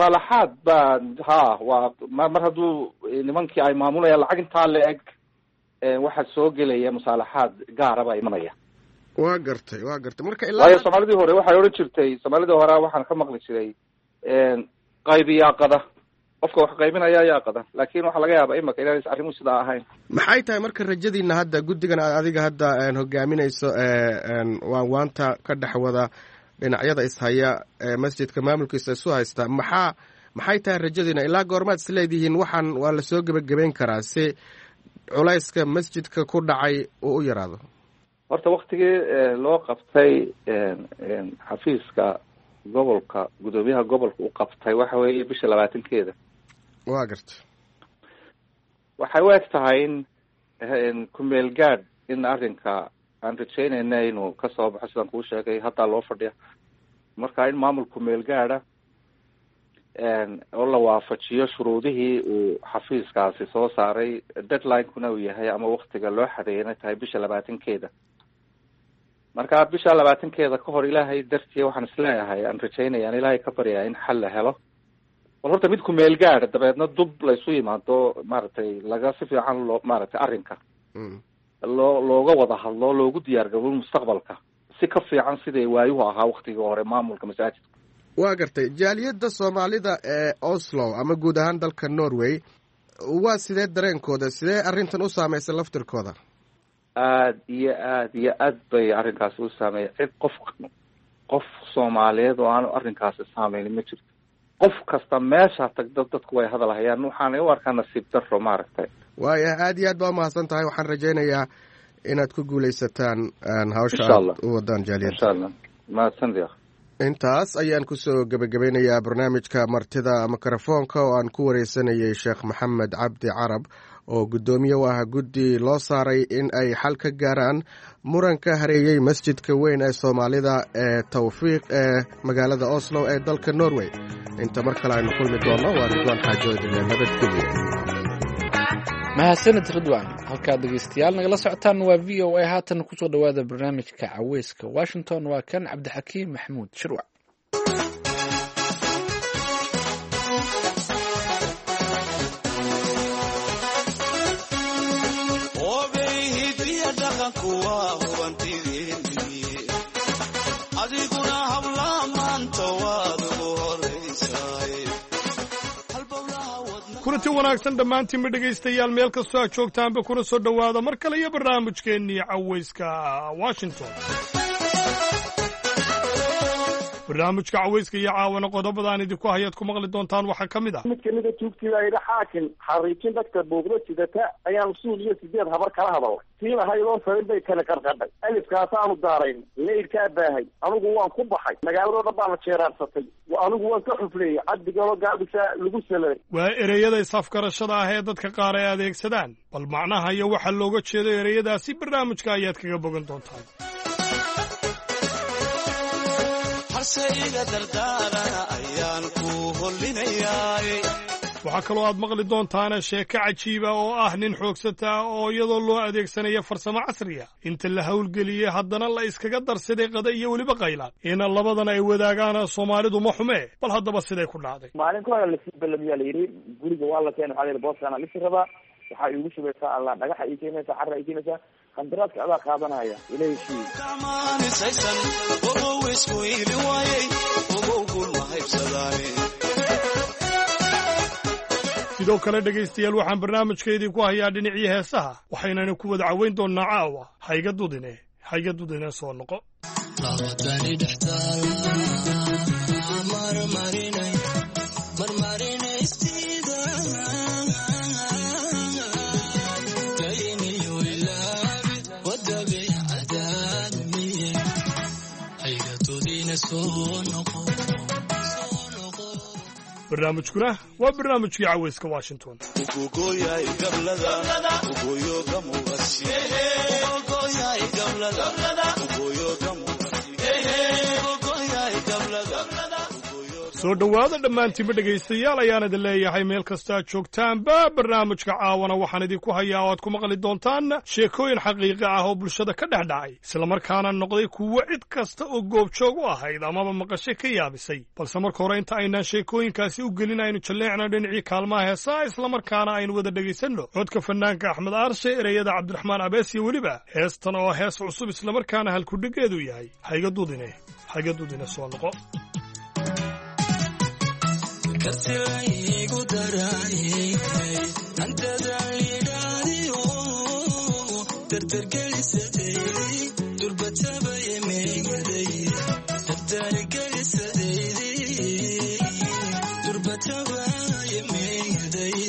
musaalaxaad baa ha waa mar hadduu nimankii ay maamulayaan lacag intaa la eg waxaa soo gelaya musaalaxaad gaaraba imanaya. waa gartay waa gartay marka ilaa waayo soomaalidii hore waxay odhan jirtay soomaalidii hore waxaan ka maqli jiray qaybiyaa qada qofka wax qaybinaya ayaa qada laakiin waxaa laga yaabaa imaka inaanay arrimuhu sidaa ahayn. maxay tahay marka rajadiina hadda guddigan aad adiga hadda hogaaminayso waan waanta ka dhex wada dhinacyada ishaya masjidka maamulkiisa isu haysta maxaa maxay tahay rajadiina ilaa goormaad is leedihiin waxaan waa lasoo gebagabeyn karaa si culayska masjidka ku dhacay uu u yaraado? horta waktigii loo qabtay xafiiska gobolka guddoomiyaha gobolka uu qabtay waxa weeye bisha labaatankeeda. waa gartay waxay u eg tahay in kumeel gaadh in arrinka aan rajaynayna inuu kasoo baxo sidaan kuu sheegay haddaa loo fadhiya marka in maamul kumeel gaadha oo la waafajiyo shuruudihii uu xafiiskaasi soo saaray deadline-kuna uu yahay ama waktiga loo xadeeyana tahay bisha labaatankeeda. marka bisha labaatankeeda ka hor ilaahay dartii waxaan isleeyahay aan rajaynaya an ilaahay ka baryaa in xal la helo bal horta mid kumeel gaadha dabeedna dub laysu yimaado maaragtay laga si fiican loo maaragtay arrinka loo looga wada hadlo loogu diyaar gabo mustaqbalka si ka fiican siday waayuhu ahaa waktigii hore maamulka masaajidka. waa gartay jaaliyadda soomaalida ee Oslo ama guud ahaan dalka Norway waa sidee dareenkooda sidee arrintan u saameysay laftirkooda? aad iyo aad iyo aad bay arrinkaasi u saameeyay cid qof qof Soomaaliyeed oo aanu arrinkaasi saameynin ma jirto. qof kasta meesha tagda dadku way hadal hayaan waxaan u arkaa nasiib darro maaragtay. waaya aad iyo aad baa mahadsan tahay waxaan rajaynayaa inaad ku guulaysataan hawsha aad u wadaan jaaliyadda. insha Allah mahadsanid. intaas ayaan kusoo gebagabeynayaa barnaamijka martida mikrofoonka oo aan ku wareysanayay sheekh maxamed cabdi carab oo guddoomiye u ah guddi loo saaray in ay xal ka gaaraan muranka hareeyey masjidka weyn ee soomaalida ee tawfiiq ee magaalada Oslo ee dalka Norway. inta mar kale aynu kulmi doono waa Ridwaan Xaajoodile nabadgelyo. mahadsanid Ridwaan. halkaad dhegeystayaal nagala socotaan waa v o a haatan kusoo dhawaada barnaamijka caweyska Washington waa kan cabdixakiim maxamuud shirwac. kulanti wanaagsan dhammaantiinba dhegaystayaal meel kastoo aad joogtaanba kuna soo dhowaada mar kale iyo barnaamijkeennii caweyska Washington. barnaamijka caweyska iyo caawana qodobadaan idinku hayaad ku maqli doontaan waxaa ka mid ah mid ka mida tuugtiida yidha xaakim xariijin dadka buuqda sidata ayaan usuul iyo sideed habar kala hadalnay tiin ahaydoo sarin bay kala qarqadhay alifkaasaanu daarayn leyrkaa baahay anigu waan ku baxay magaaladoo dhan baa la jeeraarsatay anigu waan ka xufleeyey caddigalo gaabisa lagu saladay. waa ereyada isafgarashada ah ee dadka qaar ay adeegsadaan bal macnaha iyo waxa looga jeedo ereyadaasi barnaamijka ayaad kaga bogan doontaan. waxaa kaloo aad maqli doontaana sheeko cajiiba oo ah nin xoogsata oo iyadoo loo adeegsanayo farsamo casriya inta la howlgeliyey haddana la iskaga darsaday qada iyo weliba qaylaan ina labadan ay wadaagaan Soomaalidu ma xume bal haddaba siday ku dhacday. maalin ka hore la sii balamiyaa la yidhi guriga waa la keenay waxaa la booskana lisi rabaa waxaa iigu shubaysaa allah dhagaxa ii keenaysaa carra ii keenaysaa qandaraadka adaa qaadanaya ilaahay shii sidoo kale dhegaystayaal waxaan barnaamijkeedii ku hayaa dhinacii heesaha waxaynana ku wada caweyn doonaa caawa hayga dudine hayga dudine soo noqo. barnaamijkuna waa barnaamijkii caweyska Washington. soo dhowaada dhammaantiinba dhegaystayaal ayaan idin leeyahay meel kastaad joogtaanba barnaamijka caawana waxaan idinku hayaa oo aad ku maqli doontaan sheekooyin xaqiiqi ah oo bulshada ka dhex dhacay islamarkaana noqday kuwo cid kasta oo goobjoog u ahayd amaba maqashay ka yaabisay balse marka hore inta aynaan sheekooyinkaasi u gelin aynu jalleecna dhinacii kaalmaha heesaa islamarkaana aynu wada dhegaysanno codka fanaanka axmed aarshe ereyada cabdiraxmaan abees iyo weliba heestan oo hees cusub islamarkaana halkudhigeedu yahay hayga dudine hayga dudine soo noqo kartilaygu daraayay antadaalidhaadiyo dardargelisadeydii durbatabaya meegaday dardargelisadeydii durbatabaya meegaday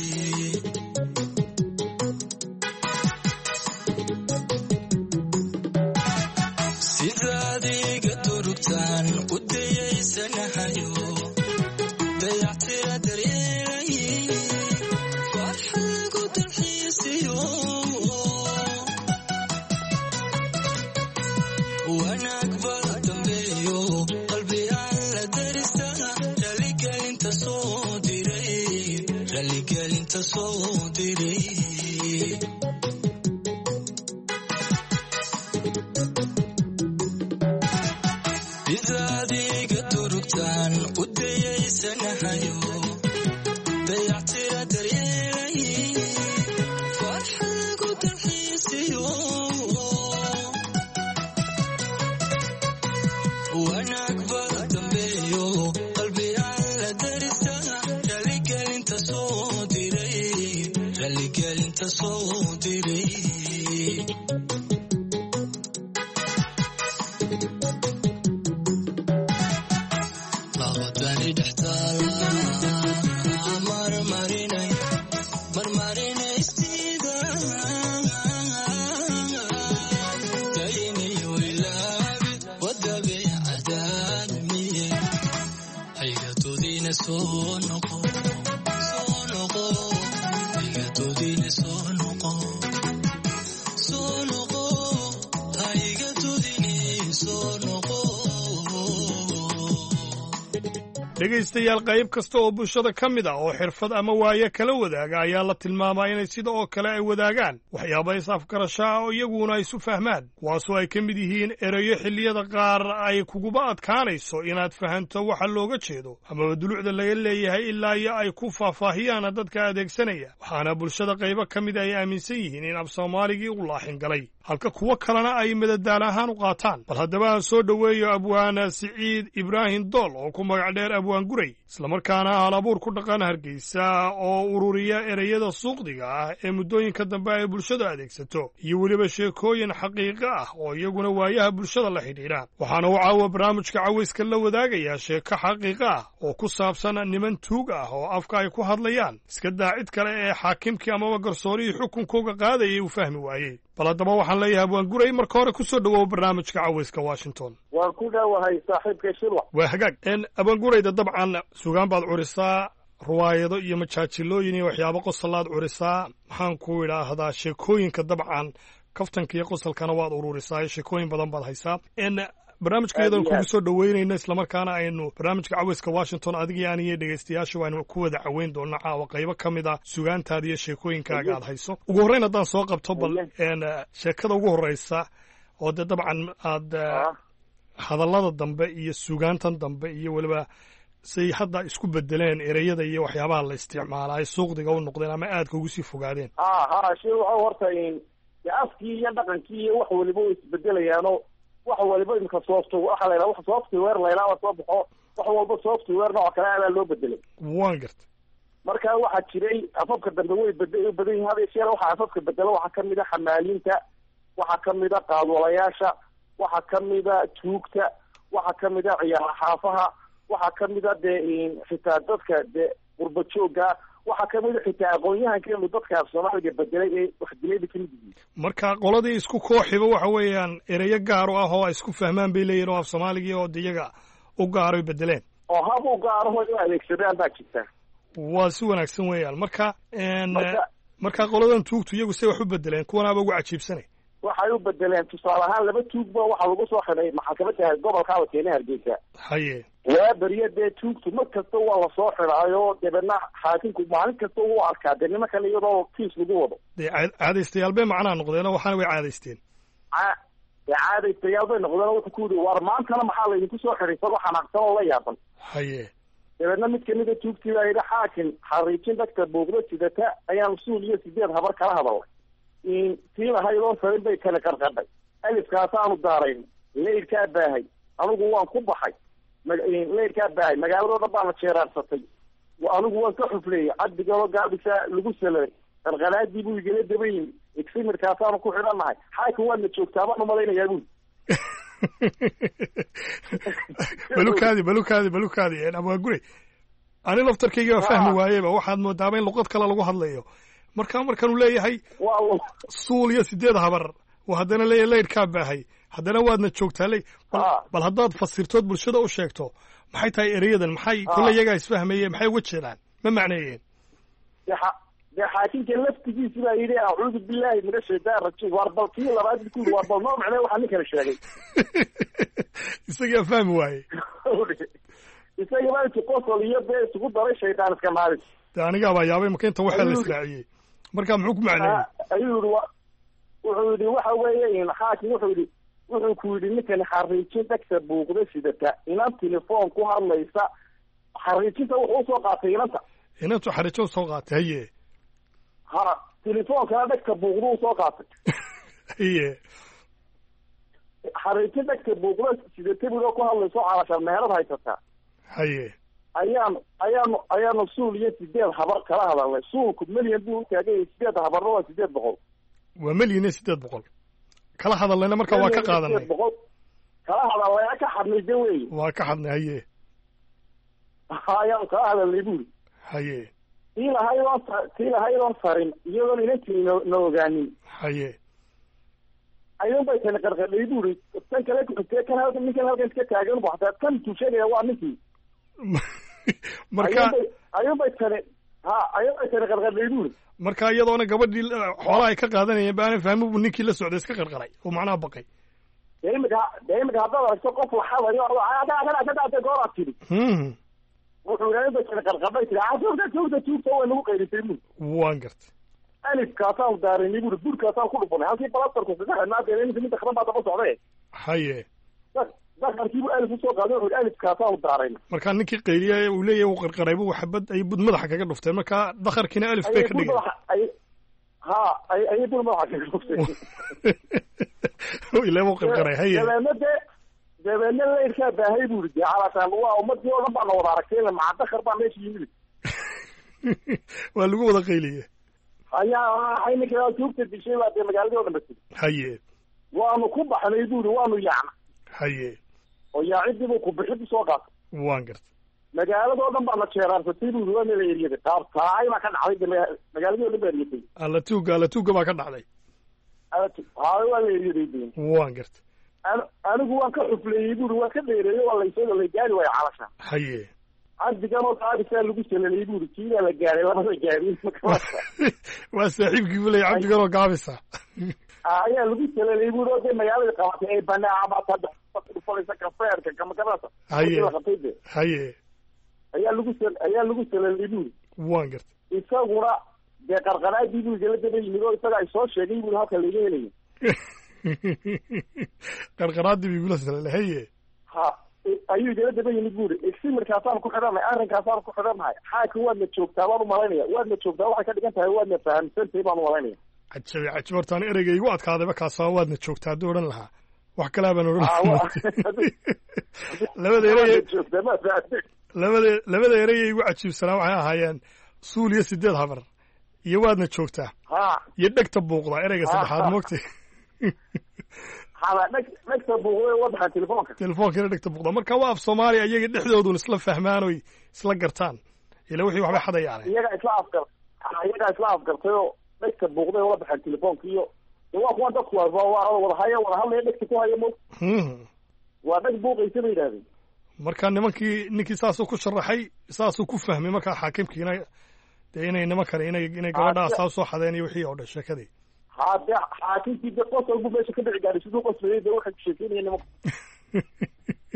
sidaadiga durugtaan u dayaysanahayo dayactira daryeelay farxagu dalxiisiyo wanaag bala dambeeyo qalbi aan la darista raligelinta soo diray raligelinta soo diray sidaadiga durugtaan u dayaysanahayo dayactira daryeelay farxagu dalxiisiyo wanaag bala dambeeyo qalbi aan la darista raligelinta soo diray raligelinta soo diray labadani dhextaala marmarinay marmarinaystiida daynayo ilaabi wadabeecadaadmiye haygadodina soo noqo soo noqo haygadodina soo noqo soo noqo haygadodini soo noqo dhegaystayaal qayb kasta oo bulshada ka mid ah oo xirfad ama waaye kala wadaaga ayaa la tilmaamaa inay sida oo kale ay wadaagaan waxyaaba is-afgarasho ah oo iyaguna isu fahmaan kuwaasoo ay ka mid yihiin erayo xilliyada qaar ay kuguba adkaanayso inaad fahanto waxa looga jeedo amaba dulucda laga leeyahay ilaa iyo ay ku faahfaahiyaan dadka adeegsanaya waxaana bulshada qaybo ka mid ay aaminsan yihiin in af soomaaligii u laaxin galay halka kuwo kalena ay madadaal ahaan u qaataan bal haddaba aan soo dhoweeyo abwaana siciid ibraahim dool oo ku magac dheer abwaan guray islamarkaana hal abuur ku dhaqan hargeysa oo ururiya ereyada suuqdiga ah ee muddooyinka dambe ay bulshadu adeegsato iyo weliba sheekooyin xaqiiqo ah oo iyaguna waayaha bulshada la xidhiidha waxaana uu caawa barnaamijka cawayska la wadaagayaa sheeko xaqiiqo ah oo ku saabsan niman tuug ah oo afka ay ku hadlayaan iska daa cid kale ee xaakimkii amaba garsoorihii xukunkooga qaadayay uu fahmi waayey bal haddaba waxaan leeyahay abwaan guray marka hore ku soo dhowow barnaamijka cawayska washington waan ku dhowahay saaxiibkay shilwa waa hagaag abwaan gurayda dabcan sugaan baad curisaa ruwaayado iyo majaajilooyin iyo waxyaabo qosollaad curisaa maxaan ku idhaahdaa sheekooyinka dabcan kaftanka iyo qosolkana waad ururisaa sheekooyin badan baad haysaa barnaamijkayadan kugu soo dhoweynayna islamarkaana aynu barnaamijka cawayska washington adigii aniyo dhegaystayaashu aynu ku wada caweyn doonno caawa qaybo ka mid a sugaantaada iyo sheekooyinkaaga aad hayso ugu horreyn haddaan soo qabto bal sheekada ugu horreysa oo dee dabcan aad hadallada dambe iyo sugaantan dambe iyo weliba say hadda isku bedeleen ereyada iyo waxyaabaha la isticmaala ay suuqdiga u noqdeen ama aadka ugu sii fogaadeen ha ha shey waxa horta afkii iyo dhaqankii iyo wax waliba way isbedelayaano wax waliba imika software waxa la yidhaha wax software la yidhaha soo baxo wax walba software nooc kale ayaa loo bedelay waan gartay marka waxaa jiray afafka dambe way bed badan yihiin hada yeeshee waxaa afafka bedelo waxaa kamid a xamaaliinta waxaa kamid a qaadwalayaasha waxaa kamid a tuugta waxaa kamid a ciyaar xaafaha waxaa kamid a dee xitaa dadka dee qurba jooga waxaa kamid a xitaa aqoon-yahankeenu dadka af soomaaliga bedelay ee wax dilayba kamid yihiin marka qoladii isku kooxiba waxa weeyaan ereyo gaaro ah oo ay isku fahmaan bay leeyihin oo af soomaaligii oo de iyaga u gaaroy bedeleen oo hab u gaaraho u adeegsadaan baa jirta waa si wanaagsan weeyaan marka marka qoladan tuugtu iyagu say wax u bedeleen kuwanaaba ugu cajiibsanay waxay u bedeleen tusaale ahaan laba tuugba waxaa lagu soo xidhay maxkamadda gobolka Kenya Hargeysa haye waa beriya dee tuugtu mar kasta waa lasoo xidhaayo dabeedna xaakimku maalin kasta uu arkaa dee nima kale iyadoo kiis lagu wado dee caadaystayaal bay macnaha noqdeen oo waxaana way caadaysteen dee caadaystayaal bay noqdeen oo wuxuu ku yidhi war maantana maxaa laydinku soo xidhay isagoo xanaaqsan oo la yaaban haye dabeedna mid kamida tuugtii baa yidhi xaakim xariijin dhagta buugda sidata ayaan suul iyo sideed habar kala hadalnay tii lahaydoo sarin bay kala qarqadhay alifkaasaanu daarayn leyrkaa baahay anigu waan ku baxay leyrkaa baahay magaaladoo dhan baana jeeraarsatay anigu waan ka xufleeyey cabdigalo gaabisa lagu saladay qarqanaadii buu igala daba yimi eximirkaasaanu ku xidhannahay xaakim waadna joogtaa baan umalaynayaa buli balukaadi balukaadi balukaadi abwaagure ani laftarkayga waa fahmi waayeba waxaad moodaaba in luqad kale lagu hadlayo markaa markanuu leeyahay suul iyo sideed habar oo haddana leeyahay leyrkaa baahay haddana waadna joogtaa le bal haddaad fasirtood bulshada u sheegto maxay tahay ereyadan maxay kolle iyagaa isfahmayeen maxay uga jeedaan ma macneeyeen dee xaakimka laftigiisi baa yidhi acuudu billahi min ashaytaan rajiim war bal kii labaad ku yidhi war bal noo macnee waxaa nin kale sheegay isagaa fahmi waaye isaga baa intu qosol iyo dee isugu daray shaydaan iska maalis de anigaa baa yaabay marka inta waxaa la israaciyey marka muxuu ku macneeyey ayuu yihi wuxuu yidhi waxa weeye xaakim wuxuu yidhi wuxuu ku yidhi ninkani xariijin dhagta buuqda sidata inan telefoon ku hadlaysa xariijinta wuxuu usoo qaatay inanta inantu xariijo usoo qaatay haye ha telefoonkana dhagta buuqda usoo qaatay haye xariijin dhagta buuqda sidata bidoo ku hadlayso calashaan meherad haysataa haye ayaanu ayaanu ayaanu suul iyo sideed habar kala hadalnay suulku milyan buu utaagay sideed habarna waa sideed boqol waa milyan iyo sideed boqol kala hadalnayna marka waa ka qaadanay boqol kala hadalnayna ka xadnay de wey waa ka xadnay haye ayaanu kala hadalnay buri haye tii lahaydoon tii lahaydoon sarin iyadoon inantii no na ogaanin haye ayuun bay tani qarqadhay buri tan kale kuxigtee kan halkan ninkan halkan iska taagan bu hataa kan tuu sheegaya waa ninkii marka ayuun bay tani ha ayuun bay tani qarqadhay buri marka iyadoona gabadhii xoolaha ay ka qaadanayeen baana fahmo buu ninkii la socday iska qarqaray oo macnaha baqay dee imika dee imika haddaad aragto qof laxadayo adaada gooraad tidhi wuxuu yidhaha inbay tani qarqadhay tiri tuugta tuugta tuugta way nagu qayrisay buri waan gartay alifkaasaan daarinay buri burkaasaan ku dhufanay halkii balastarku kaga xidhnaa dee iminka midda kadan baa daba socday haye dakarkiibu alif usoo qaaday wuxuu alifkaasaanu daarayna markaa ninkii qayliya uu leeyahay uu qarqaray buu xabad ay bud madaxa kaga dhufteen markaa dakarkiina alif bay ka dhigeen ha ay ayay bud madaxa kaga dhufteen ilaa wuu qarqaray haye dabeedna dee dabeedna leyrkaa baahay buri dee calashaan waa ummadii oo dhan baana wada aragtay maca dakar baa meesha yimid waa lagu wada qayliye ayaa hay ninka tuugta dishay baa dee magaaladii oo dhan batay haye waanu ku baxnay buri waanu yaacna haye oo yaacidii buu ku bixid soo qaatay waan gartay magaaladoo dhan baa la jeeraarsatay buu waa meel eeriyada qaabtaay baa ka dhacday magaaladii oo dhan baa eeriyay alla tuuga alla tuuga baa ka dhacday haa waa la eeriyay waan gartay anigu waan ka xufleeyey buri waan ka dheereeyey waa laysoo la gaari waayo calasha haye cabdigan oo qaadisaa lagu salalay buri kiibaa la gaaray labada gaari waa saaxiibkii buu leeyahay cabdigan oo gaabisa ayaa lagu salalay buri oo dee magaalada qabatay ee banaacabaata dhufalaysa kafeerka kamagarasa haye haye ayaa lagu ayaa lagu salalay buri waan gartay isaguna dee qarqaraadii buu igala daba yimid oo isaga ay soo sheegay buri halka laga helayo qarqaraadii buu igula salalay haye ha ayuu igala daba yimid buri eximirkaasaan ku xidhannahay arrinkaasaan ku xidhannahay xaaka waadna joogtaa baan umalaynaya waadna joogtaa waxay ka dhigan tahay waadna fahamsantahay baan umalaynaya cajabi cajabi hortaan ereyga igu adkaadayba kaasoo waadna joogtaa hadduu odhan lahaa wax kalaa baan odhan lahaa labada erey labada labada ereyay igu cajiibsanaa waxay ahaayeen suul iyo sideed habar iyo waadna joogtaa iyo dhegta buuqda ereyga saddexaad moogtay dhegta buuqda wadaxa telefoonka telefoonkiina dhegta buuqda marka waa af soomaaliya iyaga dhexdoodun isla fahmaan oy isla gartaan ila wixii waxbay xadayaan iyaga isla afgar iyaga isla afgartay oo dhegta buuqday wada baxaan telefoonka iyo waa kuwan dadku waa wada haya wada hadlaya dhegta ku haya mo waa dheg buuqaysa bay yidhahdeen marka nimankii ninkii saasuu ku sharaxay saasuu ku fahmay markaa xaakimkiina dee inay nimankani inay inay gabadhaa saa usoo xadeen iyo wixii oo dhan sheekadii ha dee xaakimkii dee qosol buu meesha ka dhici gaaray siduu qoslayay dee waxay ku sheekeynaya nimanka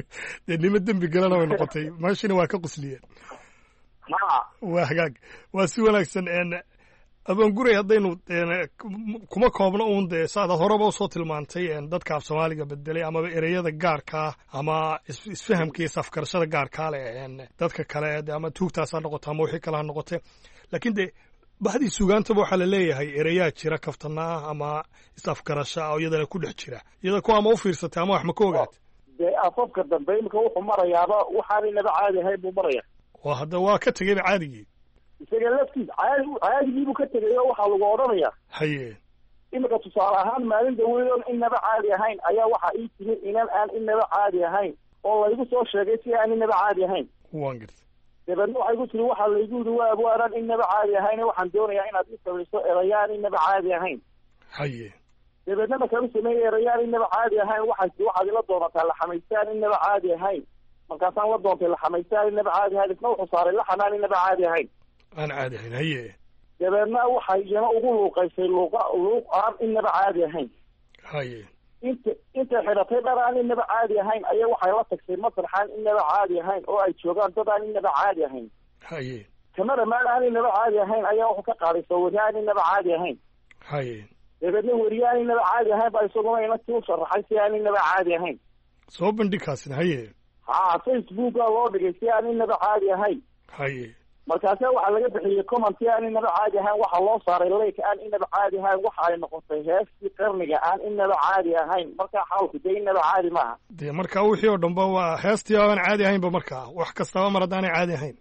dee nimo dembi galana way noqotay meeshina waa ka qusliyeen waa hagaag waa si wanaagsan abaanguray haddaynu kuma koobno uun dee saadaad horeba usoo tilmaantay dadka af soomaaliga bedelay amaba ereyada gaarkaa ama isfahamka iyo isafkarashada gaarkaa leh dadka kale de ama tuugtaas ha noqoto ama wixii kale ha noqote laakiin dee bahdii sugaantaba waxaa la leeyahay ereyaa jira kaftana ah ama isafkarasho ah oo iyadana ku dhex jira iyada kuwa ama u fiirsatay ama wax ma ka ogaatay dee afafka dambe imika wuxuu marayaaba waxaanay naba caadi ahayn buu maraya oo hadda waa ka tegayba caadigii isaga laftiis caadi caadigiibuu ka tegay oo waxaa lagu odhanaya haye imika tusaale ahaan maalin daweedoon inaba caadi ahayn ayaa waxaa ii timi inan aan inaba caadi ahayn oo laygu soo sheegay si aan inaba caadi ahayn waan gartay dabeedna waxay ku tiri waxaa laygu yidhi waa abwaanaan inaba caadi ahayn waxaan doonayaa inaad i samayso erayaan inaba caadi ahayn haye dabeedna markaan u sameeyey erayaan inaba caadi ahayn waxay waxaad ila doonataa laxamaystaan inaba caadi ahayn markaasaan la doontay laxamaystaan inaba caadi ahayn isna wuxuu saaray laxanaan inaba caadi ahayn aan caadi ahayn haye dabeedna waxay iyana ugu luuqaysay luuqa luuq aan inaba caadi ahayn haye inta intay xidhatay dhar aan inaba caadi ahayn ayaa waxay la tagsay masraxaan inaba caadi ahayn oo ay joogaan dad aan inaba caadi ahayn haye kamada maal aan inaba caadi ahayn ayaa wuxuu ka qaaday sawirri aan inaba caadi ahayn haye dabeedna weriye aan inaba caadi ahayn baa isaguna inantii u sharaxay si aan inaba caadi ahayn soo bandhigkaasina haye ha facebooka loo dhigay si aan inaba caadi ahayn haye markaase waxaa laga bixiyey commenti aan inaba caadi ahayn waxaa loo saaray leyka aan inaba caadi ahayn waxa ay noqotay heestii qarniga aan inaba caadi ahayn markaa xaalku dee inaba caadi maaha dee markaa wixii oo dhanba waa heestii aan caadi ahaynba markaa wax kastaba mar haddaanay caadi ahayn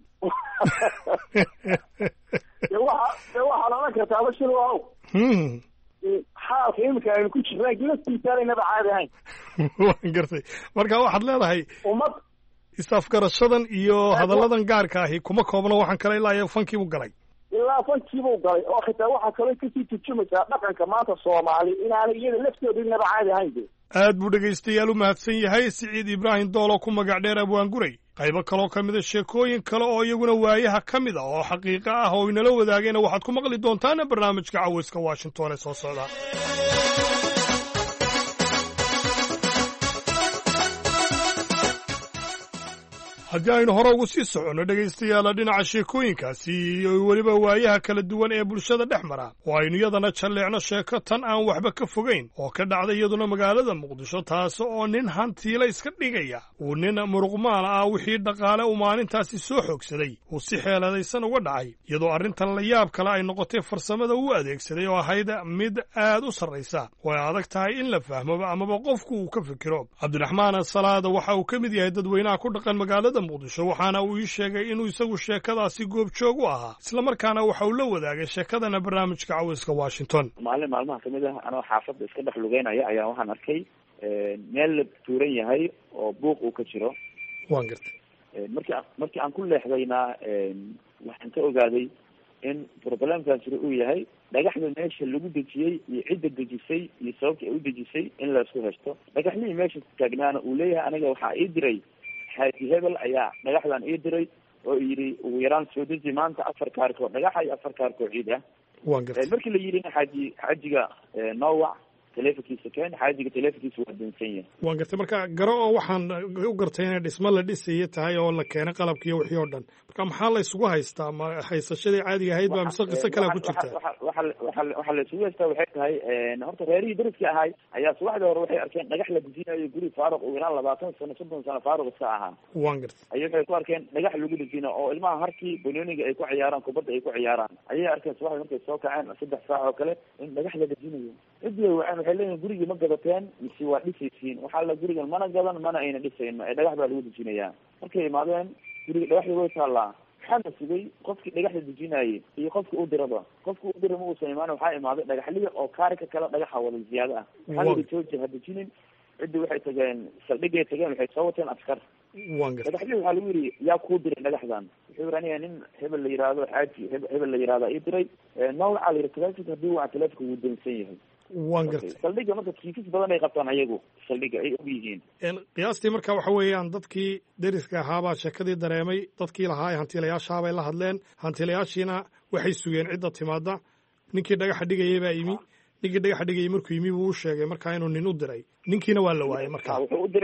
de waa de waxaad odhan kartaa ba shil waaw xaalka imika aynu ku jirnaa gilastiisaan inaba caadi ahayn waan gartay marka waxaad leedahay ummad isafgarashadan iyo hadalladan gaarka ahi kuma koobno waxaan kale ilaa iyo fankiibuu galay ilaa fankiibuu galay oo xitaa waxaa kaloo kasii turjumaysaa dhaqanka maanta soomaali inaanay iyada laftooda inaba caadi ahayn de aad buu dhegaystayaal u mahadsan yahay siciid ibraahim dool oo ku magac dheer abwaanguray qaybo kaloo ka mida sheekooyin kale oo iyaguna waayaha ka mid a oo xaqiiqo ah oo inala wadaagayna waxaad ku maqli doontaana barnaamijka cawayska washington ee soo socda haddii aynu hore ugu sii soconno dhegaystayaala dhinaca sheekooyinkaasi iyo weliba waayaha kala duwan ee bulshada dhex mara oo aynu iyadana jalleecno sheeko tan aan waxba ka fogayn oo ka dhacda iyaduna magaalada muqdisho taasi oo nin hantiila iska dhigaya uu nin muruqmaal ah wixii dhaqaale uu maalintaasi soo xoogsaday uu si xeeladaysan uga dhacay iyadoo arrintan la yaab kale ay noqotay farsamada uu adeegsaday oo ahayd mid aad u sarraysa oo ay adag tahay in la fahmoba amaba qofku uu ka fikiro cabdiraxmaan salaada waxa uu ka mid yahay dadweynaha ku dhaqan magaalada muqdisho waxaana uu ii sheegay inuu isagu sheekadaasi goobjoog u ahaa islamarkaana waxa uu la wadaagay sheekadana barnaamijka cawayska washington maalin maalmaha kamid ah anoo xaafadda iska dhex lugeynaya ayaa waxaan arkay meel la tuuran yahay oo buuq uu ka jiro waan gartay markii markii aan ku leexdayna waxaan ka ogaaday in problemkaas jiro uu yahay dhagaxda meesha lagu dejiyey iyo cidda dejisay iyo sababta ay u dejisay in laisku heshto dhagaxlihii meesha taagnaana uu leeyahay aniga waxaa ii diray xaaji hebel ayaa dhagaxdan ii diray oo yidhi ugu yaraan soo deji maanta afar kaarkoo dhagaxa iyo afar kaarkoo ciid ah waan gartay markii la yidhina xaaji xaajiga noowac telefonkiisa keen xaajiga telefonkiisa waa dansan yahay waan gartay marka garo oo waxaan u gartay inay dhismo la dhisaya tahay oo la keenay qalabkiiyo wixii oo dhan marka maxaa la isugu haystaa ma haysashadii caadiga ahayd baa mise qiso kalea ku jirta waxa waxaa la isugu haystaa waxay tahay horta reerihii dariska ahay ayaa subaxdii hore waxay arkeen dhagax la dejinayo guri faaruq ugu yaraan labaatan sano soddon sano faaruq iska ahaa waan gartay ayay waxay ku arkeen dhagax lagu dejina oo ilmaha harkii banooniga ay ku ciyaaraan kubadda ay ku ciyaaraan ayay arkeen subaxdii markay soo kaceen saddex saac oo kale in dhagax la dejinayo cidii waceen waxay leeyihin gurigii ma gadateen mise waa dhisaysiin waxaa la gurigan mana gadan mana ayna dhisayno ee dhagax baa lagu dejinayaa markay imaadeen guriga dhagaxdii way taallaa waxaa la sugay qofkii dhagaxda dejinayay iyo qofkii u diraba qofkii u dira ma uusan imaan waxaa imaaday dhagaxliya oo kaarika kale dhagaxa wada ziyaado ah waxaa la yidhi jooji ha dejinin ciddii waxay tageen saldhigay tageen waxay soo wateen askar dhagaxlii waxaa lagu yidhi yaa kuu diray dhagaxdan wuxuu yidhi aniga nin hebel la yihahdo xaaji hebel la yihahda ii diray nawacaa la yidhi telefonka hadii waa telefonka wuu dansan yahay waan gartay saldhiga marka kiisas badan ay qabtaan ayagu saldhiga ay og yihiin qiyaastii marka waxa weeyaan dadkii deriska ahaabaa sheekadii dareemay dadkii lahaa ee hantiilayaashaabay la hadleen hantiilayaashiina waxay sugeen cidda timaada ninkii dhagaxa dhigayay baa yimi ninkii dhagaxa dhigayay markuu yimi buu u sheegay markaa inuu nin u diray ninkiina waa la waayay markaa wuxuu u diray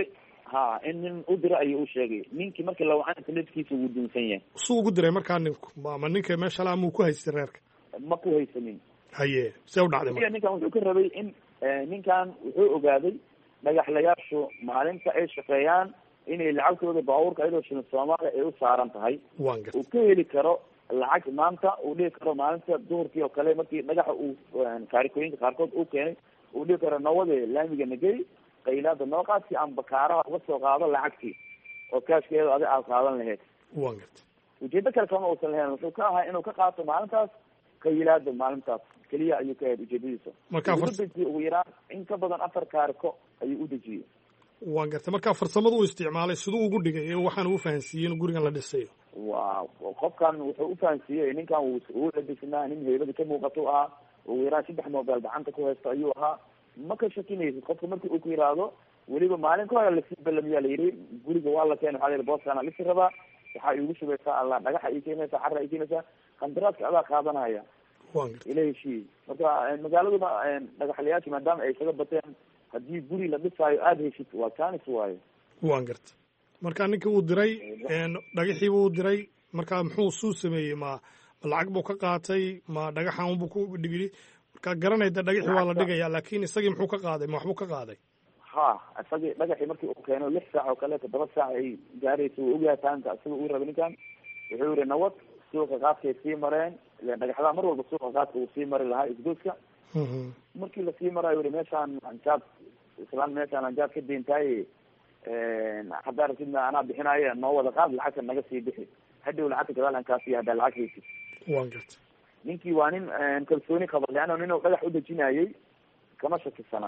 ha in nin u dira ayuu u sheegay ninkii markii la wacana telefonkiisa wuu dunsan yahay suu ugu diray markaa ninku ama ninka meesha la amuu ku haystay reerka ma ku haysanin haye see u dhacday marka ninkan wuxuu ka rabay in ninkan wuxuu ogaaday dhagaxlayaashu maalinta ay shaqeeyaan inay lacagtooda baabuurka ayadoo shilin soomaaliya ay u saaran tahay uu ka heli karo lacag maanta uu dhihi karo maalinta duhurkii oo kale markii dhagaxa uu kaarikooyinka qaarkood uu keenay uu dhihi karo nawade laamiga nagey qaylaada noo qaadkii aan bakaaraha uga soo qaado lacagtii oo kaashkeeda adi aad qaadan lahayd wan garta ujeedo kale kama uusan lahayn wuxuu ka ahaa inuu ka qaato maalintaas qaylaada maalintaas keliya ayuu ka ahayd ujeedadiisa markaa udejiyey ugu yaraan in ka badan afar kaariko ayuu u dejiyey wan garta markaa farsamada uu isticmaalay siduu ugu dhigay ee waxaan uu fahansiiyey in gurigan la dhisayo wa qofkan wuxuu ufahansiiyey ninkan uu ladisnaa nin heybada ka muuqato ahaa ugu yaraan saddex mobile gacanta ku haysto ayuu ahaa ma ka shakinaysid qofka markii uu ku yiraahdo weliba maalin ka hore lasii balamiyaa la yidhi guriga waa la keenay waxaa la yidhi booskaana lisi rabaa waxaa iigu shubaysaa alla dhagaxa ii keenaysaa carra ii keenaysaa qandaraaska adaa qaadanaya ila heshiiyey marka magaaladuna dhagaxlayaasha maadaama ay isaga bateen haddii guri la dhisaayo aada heshid waa jaanis waayo wan garta marka ninkii uu diray dhagaxiiba uu diray marka muxuu suu sameeyey ma ma lacag buu ka qaatay ma dhagaxan unbuu ku dhigili markaa garanayda dhagaxii waa la dhigaya laakin isagii muxuu ka qaaday ma waxbuu ka qaaday ha isagii dhagaxii markii uu keeno lix saac oo kale toddoba saac ay gaaraysa wuu ogyahay taanka isaga uu rabay ninkan wuxuu yihi nawad suuqa qaadkay sii mareen ilen dhagaxdaa mar walba suuqa qaadka uu sii mari lahaa isgoyska markii lasii marayo yihi meeshaan anjaad islaan meeshaan anjaad ka deentaaye haddaa rasidna anaa bixinaayo noo wada qaad lacagta naga sii bixi hadhow lacagta gadaal aan kaasiiya haddaa lacag haysid wan garta ninkii waa nin kalsooni qaba leanna nin dhagax u dejinayay kama shakisana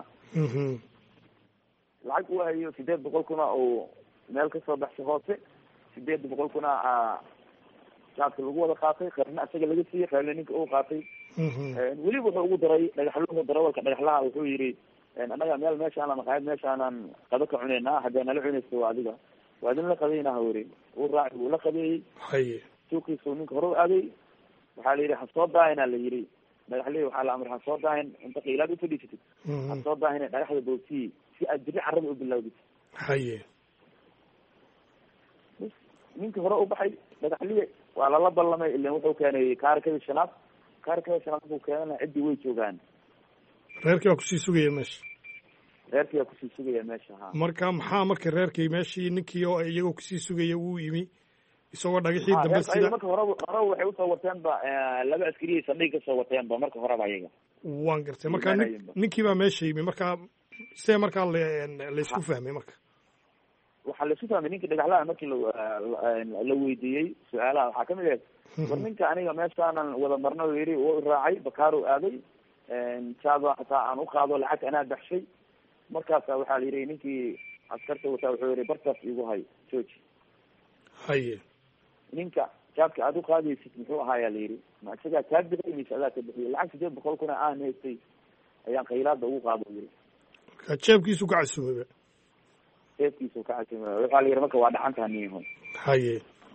lacag uu hayo sideed boqol kuna uu meel kasoo baxshay hoose sideed boqol kuna jaadka lagu wada qaatay qaarna isaga laga siiyey qaarna ninka uu qaatay weliba wuxuu ugu daray dhagaxluhu darawalka dhagaxlaha wuxuu yihi annaga meel meeshaan maqaayad meeshaanan qado ka cuneynaa haddii nala cunayso waa adiga waa idin la qadaynaha weri uu raaci wuu la qadeeyey haye suuqiisu ninka hore u aaday waxaa la yidhi ha soo daahina la yidhi dhagaxley waxaa la amray ha soo daahin inta qiilaad ufadhiisatid ha soo daahina dhagaxda boosiyi si aad biri carrada u bilawdid haye ninkii hore u baxay dhagaxliye waa lala ballamay ilan wuxuu keenay kaarikadii shanaad kaarikada shanaad markuu keenana ciddii way joogaan reerkii waa kusii sugaya meesha reerkii waa kusii sugaya meesha ha marka maxaa marka reerkii meeshii ninkii oo iyagoo kusii sugaya uu yimi isagoo dhagaxii dambe sida marka hore hore waxay usoo wateen ba laba askariya saldhig kasoo wateen ba marka horeba ayaga wan gartay marka ninkii baa meesha yimi marka see markaa laysku fahmay marka waxaa laisku fahmay ninkii dhagaxlaha markii la weydiiyey su-aalaha waxaa kamid ahayd war ninka aniga meeshaanan wada marno yiri wuu raacay bakaaru aaday jaaba hataa aan uqaado lacag anaa baxshay markaasa waxaa la yidhi ninkii askarta wataa wuxuu yihi bartaas igu hay george haye ninka jaabka aada uqaadaysid muxuu ahaayaa la yidhi ma isagaa kaa bixiyay mise adaa ka bixiyay lacag sideed boqol kuna aan haystay ayaan qaylaada ugu qaado yiri marka jeebkiisu ka casuumaba jeebkiisu ka casuumaba waxaa la yidhi marka waa dhacantaa niyahon haye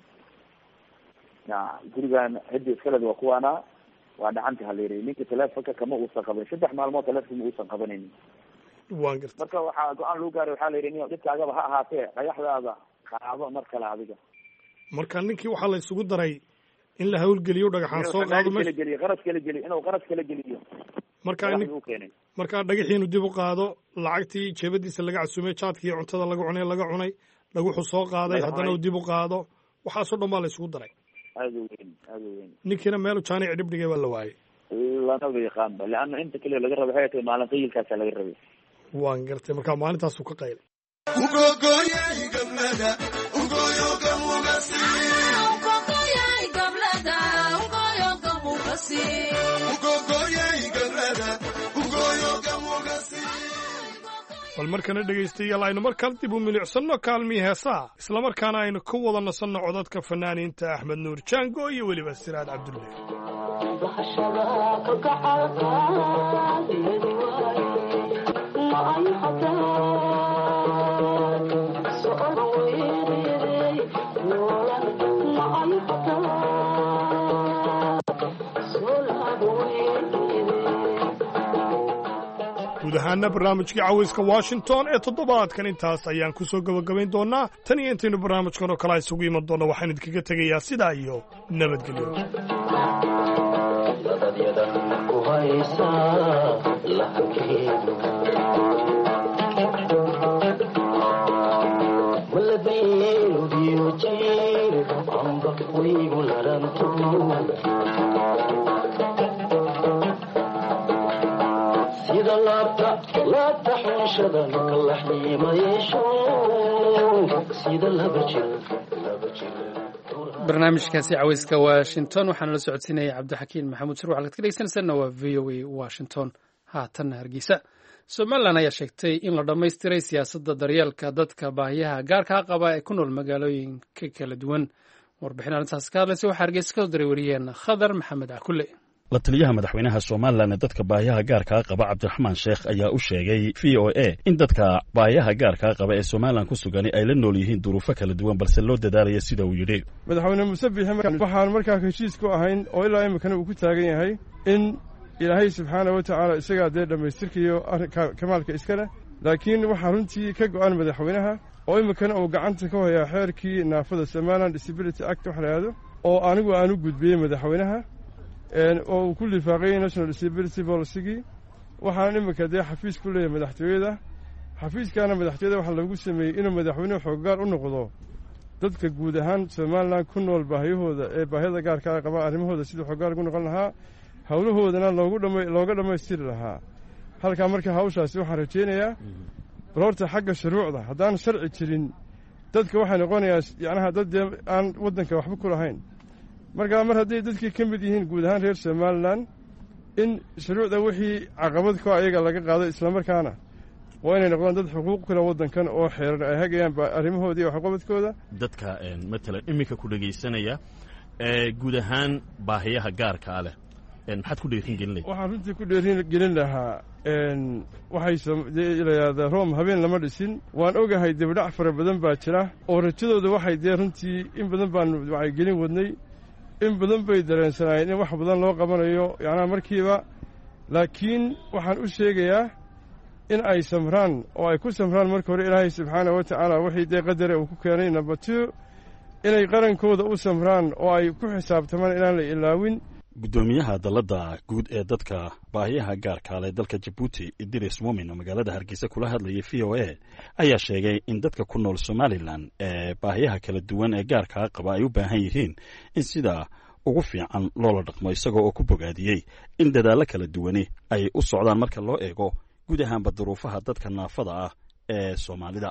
ya gurigan ciddi iskaled waa kuwaana waa dhacanta ha la yidhi ninka telefonka kama uusan qaban saddex maalmood telefonka ma uusan qabanaynin wan garta marka waxaa go-aan lagu gaaray waxaa la yidhi niyo dhibkaagaba ha ahaatee dhagaxdaada qaado mar kale adiga marka ninkii waxaa la isugu daray in la hawlgeliyo dhagaxaan soo qaado kala geliyo qaras kala geliyo inuu qaras kala geliyo marka markaa dhagaxiinu dib u qaado lacagtii jeebadiisa laga casuumay jaadkii cuntada laga cunay laga cunay dhaguxu soo qaaday haddana uu dib u qaado waxaasoo dhan baa la isugu daray aada u weyn aada u weyn ninkiina meel jaanic dhib dhigay waa la waayay lanaba yaqaanba leanna inta kale laga raba waxay tahay maalin qayilkaasa laga rabay waan gartay markaa maalintaasuu ka qaylay bal markana dhegaystayaal aynu markaan dib u milicsanno kaalmii heesaa islamarkaana aynu ka wada nasanno codadka fanaaniinta axmed nuur jaango iyo weliba siraad cabdulle guud ahaana barnaamijkii cawayska washington ee toddobaadkan intaas ayaan ku soo gabagabayn doonaa tan iyo intaynu barnaamijkan oo kale isugu iman doonna waxaan idinkaga tegayaa sidaa iyo nabadgelyo sida laabta laabta xunshada kala xiimayso sida laba jir laba jir barnaamijkaasi cawayska washington waxaana la socodsiinaya cabdixakiin maxamuud sir waxaad ka dhegeysanaysaana waa v o a washington haatanna hargeysa somalilan ayaa sheegtay in la dhammaystiray siyaasadda daryeelka dadka baahiyaha gaarkaa qaba ee ku nool magaalooyinka kala duwan warbixin arrintaas ka hadlaysa waxaa hargeysa ka soo diray wariyeen khadar maxamed cakule la taliyaha madaxweynaha somalilan ee dadka baahiyaha gaarkaa qaba cabdiraxmaan sheekh ayaa u sheegay v o a in dadka baahiyaha gaarkaa qaba ee somalilan ku sugani ay la nool yihiin duruufo kala duwan balse loo dadaalaya sida uu yidhi madaxweyne muuse biixi waxaan markaa heshiis ku ahayn oo ilaa iminkana uu ku taagan yahay in ilaahay subxaana wa tacaala isagaa dee dhammaystirkayo kamaalka iska leh laakiin waxaa runtii ka go'an madaxweynaha oo iminkana uu gacanta ka hayaa xeerkii naafada somalilan disability act wax la yidhahdo oo anigu aan u gudbiyey madaxweynaha oo uu ku lifaaqayay national disability policygii waxaana iminka dee xafiis ku leeyahay madaxtooyada xafiiskaana madaxtooyada waxaa lagu sameeyey inuu madaxweynuhu xooggaar u noqdo dadka guud ahaan somalilan ku nool baahiyahooda ee baahiyada gaarkaa qaba arrimahooda siduu xooggaar ugu noqon lahaa howlahoodana loogu dhama looga dhammaystiri lahaa halkaa marka hawshaasi waxaan rajaynayaa bal horta xagga shuruucda haddaan sharci jirin dadka waxay noqonayaa yacnaha dad dee aan waddanka waxba ku lahayn markaa mar hadday dadkii ka mid yihiin guud ahaan reer somalilan in shuruucda wixii caqabad ko ayaga laga qaado islamarkaana waa inay noqdaan dad xuquuq kule waddankan oo xeeran ay hagayaan arrimahooda iyo waxqabadkooda dadka matalan iminka ku dhegaysanaya ee guud ahaan baahiyaha gaarkaa leh maxaad ku dheerin gelin lahaa waxaan runtii ku dheerin gelin lahaa waxay layihahdaa room habeen lama dhisin waan ogahay dibdhac fara badan baa jira oo rajadooda waxay dee runtii in badan baanu wacyigelin wadnay in badan bay dareensanaayeen in wax badan loo qabanayo yacnaa markiiba laakiin waxaan u sheegayaa in ay samraan oo ay ku samraan marka hore ilaahay subxaana wa tacaala wixii dee qadare uu ku keenay number two inay qarankooda u samraan oo ay ku xisaabtamaan inaan la ilaawin guddoomiyaha dalladda guud ee dadka baahiyaha gaarkaa leh dalka jabuuti idris muumin oo magaalada hargeysa kula hadlayay v o a ayaa sheegay in dadka ku nool somalilan ee baahiyaha kala duwan ee gaarkaa qaba ay u baahan yihiin in sidaa ugu fiican loola dhaqmo isagoo oo ku bogaadiyey in dadaallo kala duwani ay u socdaan marka loo eego guud ahaanba duruufaha dadka naafada ah ee soomaalida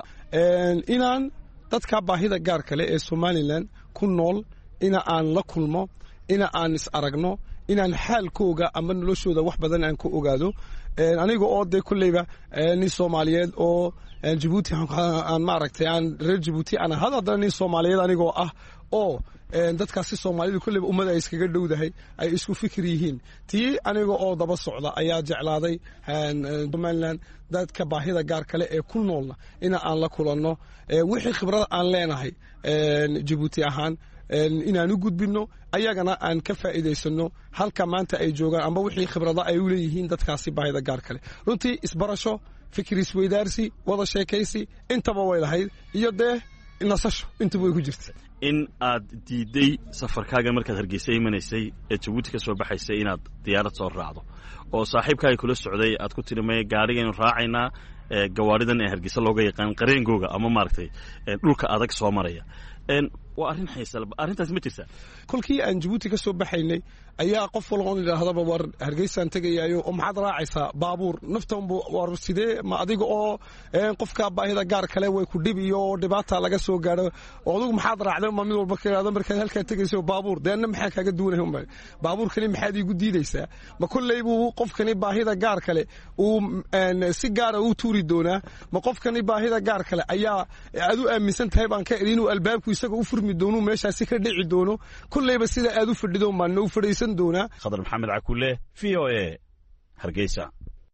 inaan dadka baahida gaar kale ee somalilan ku nool ina aan la kulmo ina aan is aragno inaan xaalkooga ama noloshooda wax badan aan ku ogaado aniga oo dee kulleyba nin soomaaliyeed oo jabuuti aan maaragtay aan reer jabuuti aan ahad haddana nin soomaaliyeed anigoo ah oo dadkaasi soomaalida kulleyba ummad ay iskaga dhowdahay ay isku fikir yihiin tii aniga oo daba socda ayaa jeclaaday somalilan dadka baahida gaar kale ee ku noolna ina aan la kulanno wixii khibrada aan leenahay jabuuti ahaan inaan u gudbinno ayagana aan ka faa'iidaysanno halka maanta ay joogaan amba wixii khibrada ay u leeyihiin dadkaasi baahida gaar kale runtii isbarasho fikir isweydaarsi wada sheekaysi intaba way lahayd iyo dee nasasho intaba way ku jirta in aad diidday safarkaaga markaad hargeysa imanaysay ee jabuuti ka soo baxaysay inaad diyaarad soo raacdo oo saaxiibkaaga kula socday aad ku tidhi maya gaarigaynu raacaynaa gawaadhidan ee hargeysa looga yaqaan qareengooga ama maaragtay dhulka adag soo maraya waa arrin xiisal arrintaas ma jirtaa kolkii aan jabuuti ka soo baxaynay ayaa qof walba on idhaahdaba war hargeysaan tegayaayo oo maxaad raacaysaa baabuur naftanbu war sidee ma adiga oo qofka baahida gaar kale way ku dhib iyo dhibaata laga soo gaadho oo adigu maxaad raacday ma mid walba ka yidhahdo markaad halkaa tegayso baabuur deena maxaa kaaga duwanahay unba baabuurkani maxaad iigu diidaysaa ma kolley buu qofkani baahida gaar kale uu si gaara u tuuri doonaa ma qofkani baahida gaar kale ayaa aad u aaminsan tahay baan ka idhi inuu albaabku isaga u furmi doono meeshaasi ka dhici doono kolleyba sida aad u fadhido baan noo fadhiisan doonaa khadar maxamed cakule v o a hargeysa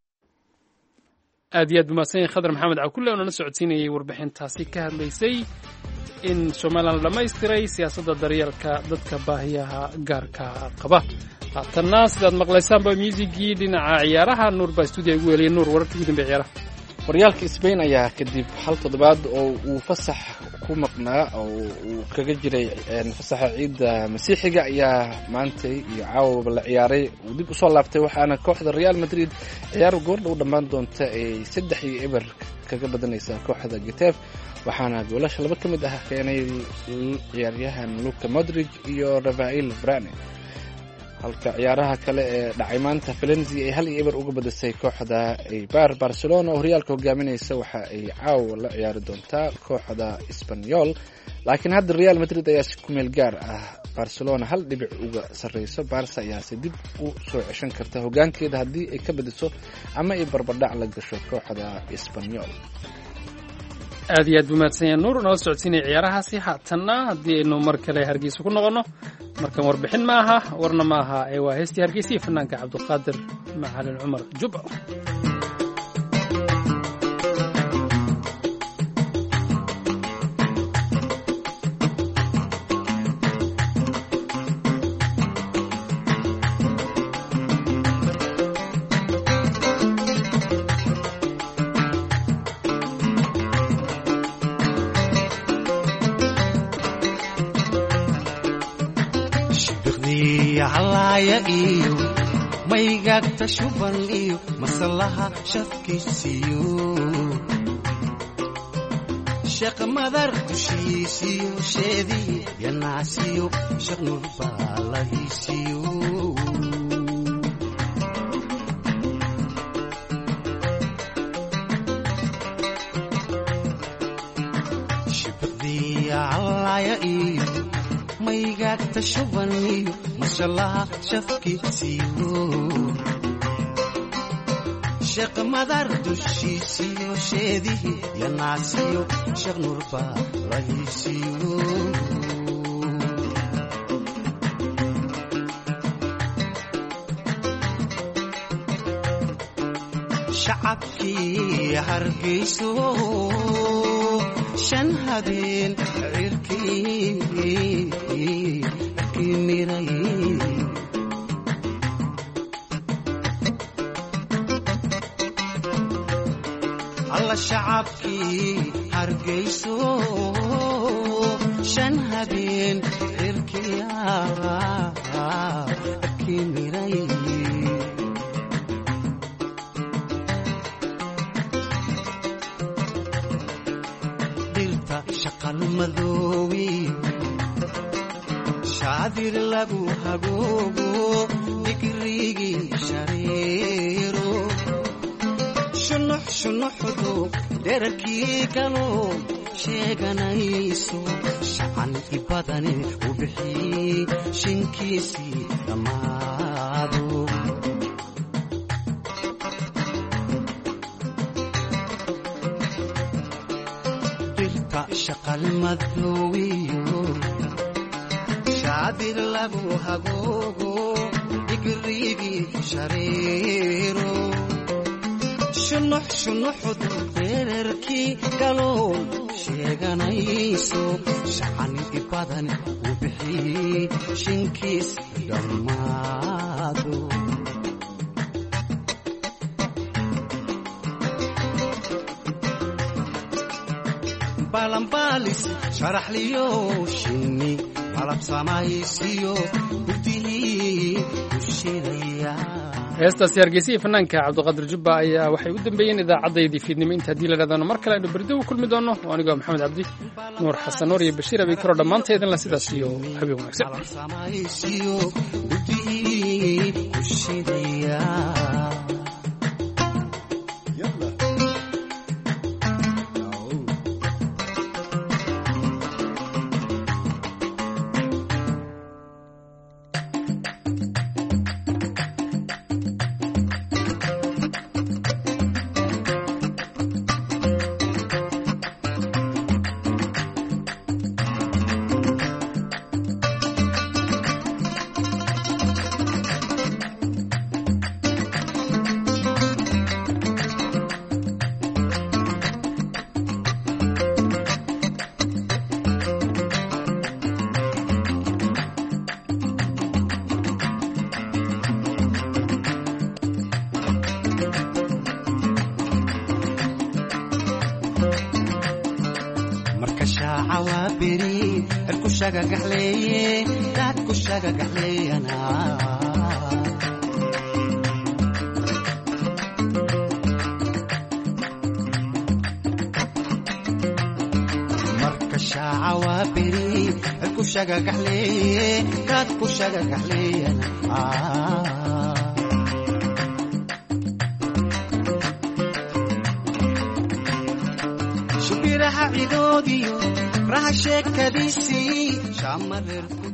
aad iyo aad bumaasan yahay khadar maxamed cakule oo nala socodsiinayay warbixintaasi ka hadlaysay in somalilan la dhammaystiray siyaasadda daryeelka dadka baahiyaha gaarka qaba haatanna sidaad maqlaysaanba muusigii dhinaca ciyaaraha nuur baa stuudiya ugu weliyay nuur wararkii ugu dambeya ciyaaraha horyaalka Spain ayaa kadib hal toddobaad oo uu fasax ku maqnaa oo uu kaga jiray fasaxa ciidda masiixiga ayaa maanta iyo caawa la ciyaaray uu dib u soo laabtay waxaana kooxda Real Madrid ciyaar goordhow dhammaan doonta ay saddex iyo eber kaga badanaysa kooxda Getafe waxaana goolasha laba ka mid ah keenay ciyaaryahan Luka Modric iyo Rafael Varane halka ciyaaraha kale ee dhacay maanta Valencia ay hal iyo eber uga badisay kooxda Eibar Barcelona oo horyaalka hogaaminaysa waxa ay caawa la ciyaari doontaa kooxda Espanyol laakiin hadda Real Madrid ayaa si ku meel gaar ah Barcelona hal dhibic uga sareyso Barca ayaa si dib u soo ceshan karta hogaankeeda haddii ay ka badiso ama ay barbardhac la gasho kooxda Espanyol aad iyo aad buu mahadsan yahay nuur noo socodsiinaya ciyaarahaasi haatanna haddii aynu mar kale hargeysa ku noqonno markan warbixin ma aha warna ma aha ee waa heestii hargeysa iyo fanaanka cabdiqaadir macalin cumar jubba iyo maygagta shuban iyo masalaha shafkiisiyo sheekh madar dushiisiyo sheedii yanaasiyo sheekh nurbaalahiisiyo shibdii calaya iyo maygagta shuban iyo masalaha shafkiisiyo sheekh madar dushiisiyo sheedii yanaasiyo sheekh nurbaalahiisiyo shacabkii hargeyso shan habeen cirkii miray alla shacabkii hargeyso shan habeen cirkii miray shaqal madoobi shaadir lagu hagoogo digrigii shareero shunux shunuxdu dherarkii galoo sheeganayso shacan ibadani u bixii shinkiisii dhammaado shaqal madoowiyo shaadir lagu hagoogo digrigii shareero shunux shunuxdu dherarkii galool sheeganayso shacan ibadan u bixii shinkiis dhammaado balambalis sharaxliyo shinni malab samaysiyo gudihii ushidaya heestaasi hargeysa iyo fanaanka cabdiqaadir jubba ayaa waxay u dambeeyeen idaacaddaydii fiidnimo inta haddii la dhahdaano mar kale aynu berdo u kulmi doonno oo anigoo maxamed cabdi nuur xasan nuur iyo bashiir abi karo dhammaanteedin la sidaas iyo habeen wanaagsan beri erku shagagaxleeye dadku shagagaxleeyana marka shaaca waa beri erku shagagaxleeye dadku shagagaxleeyana shubiraha cidoodiyo raha sheekadiisii shamareerku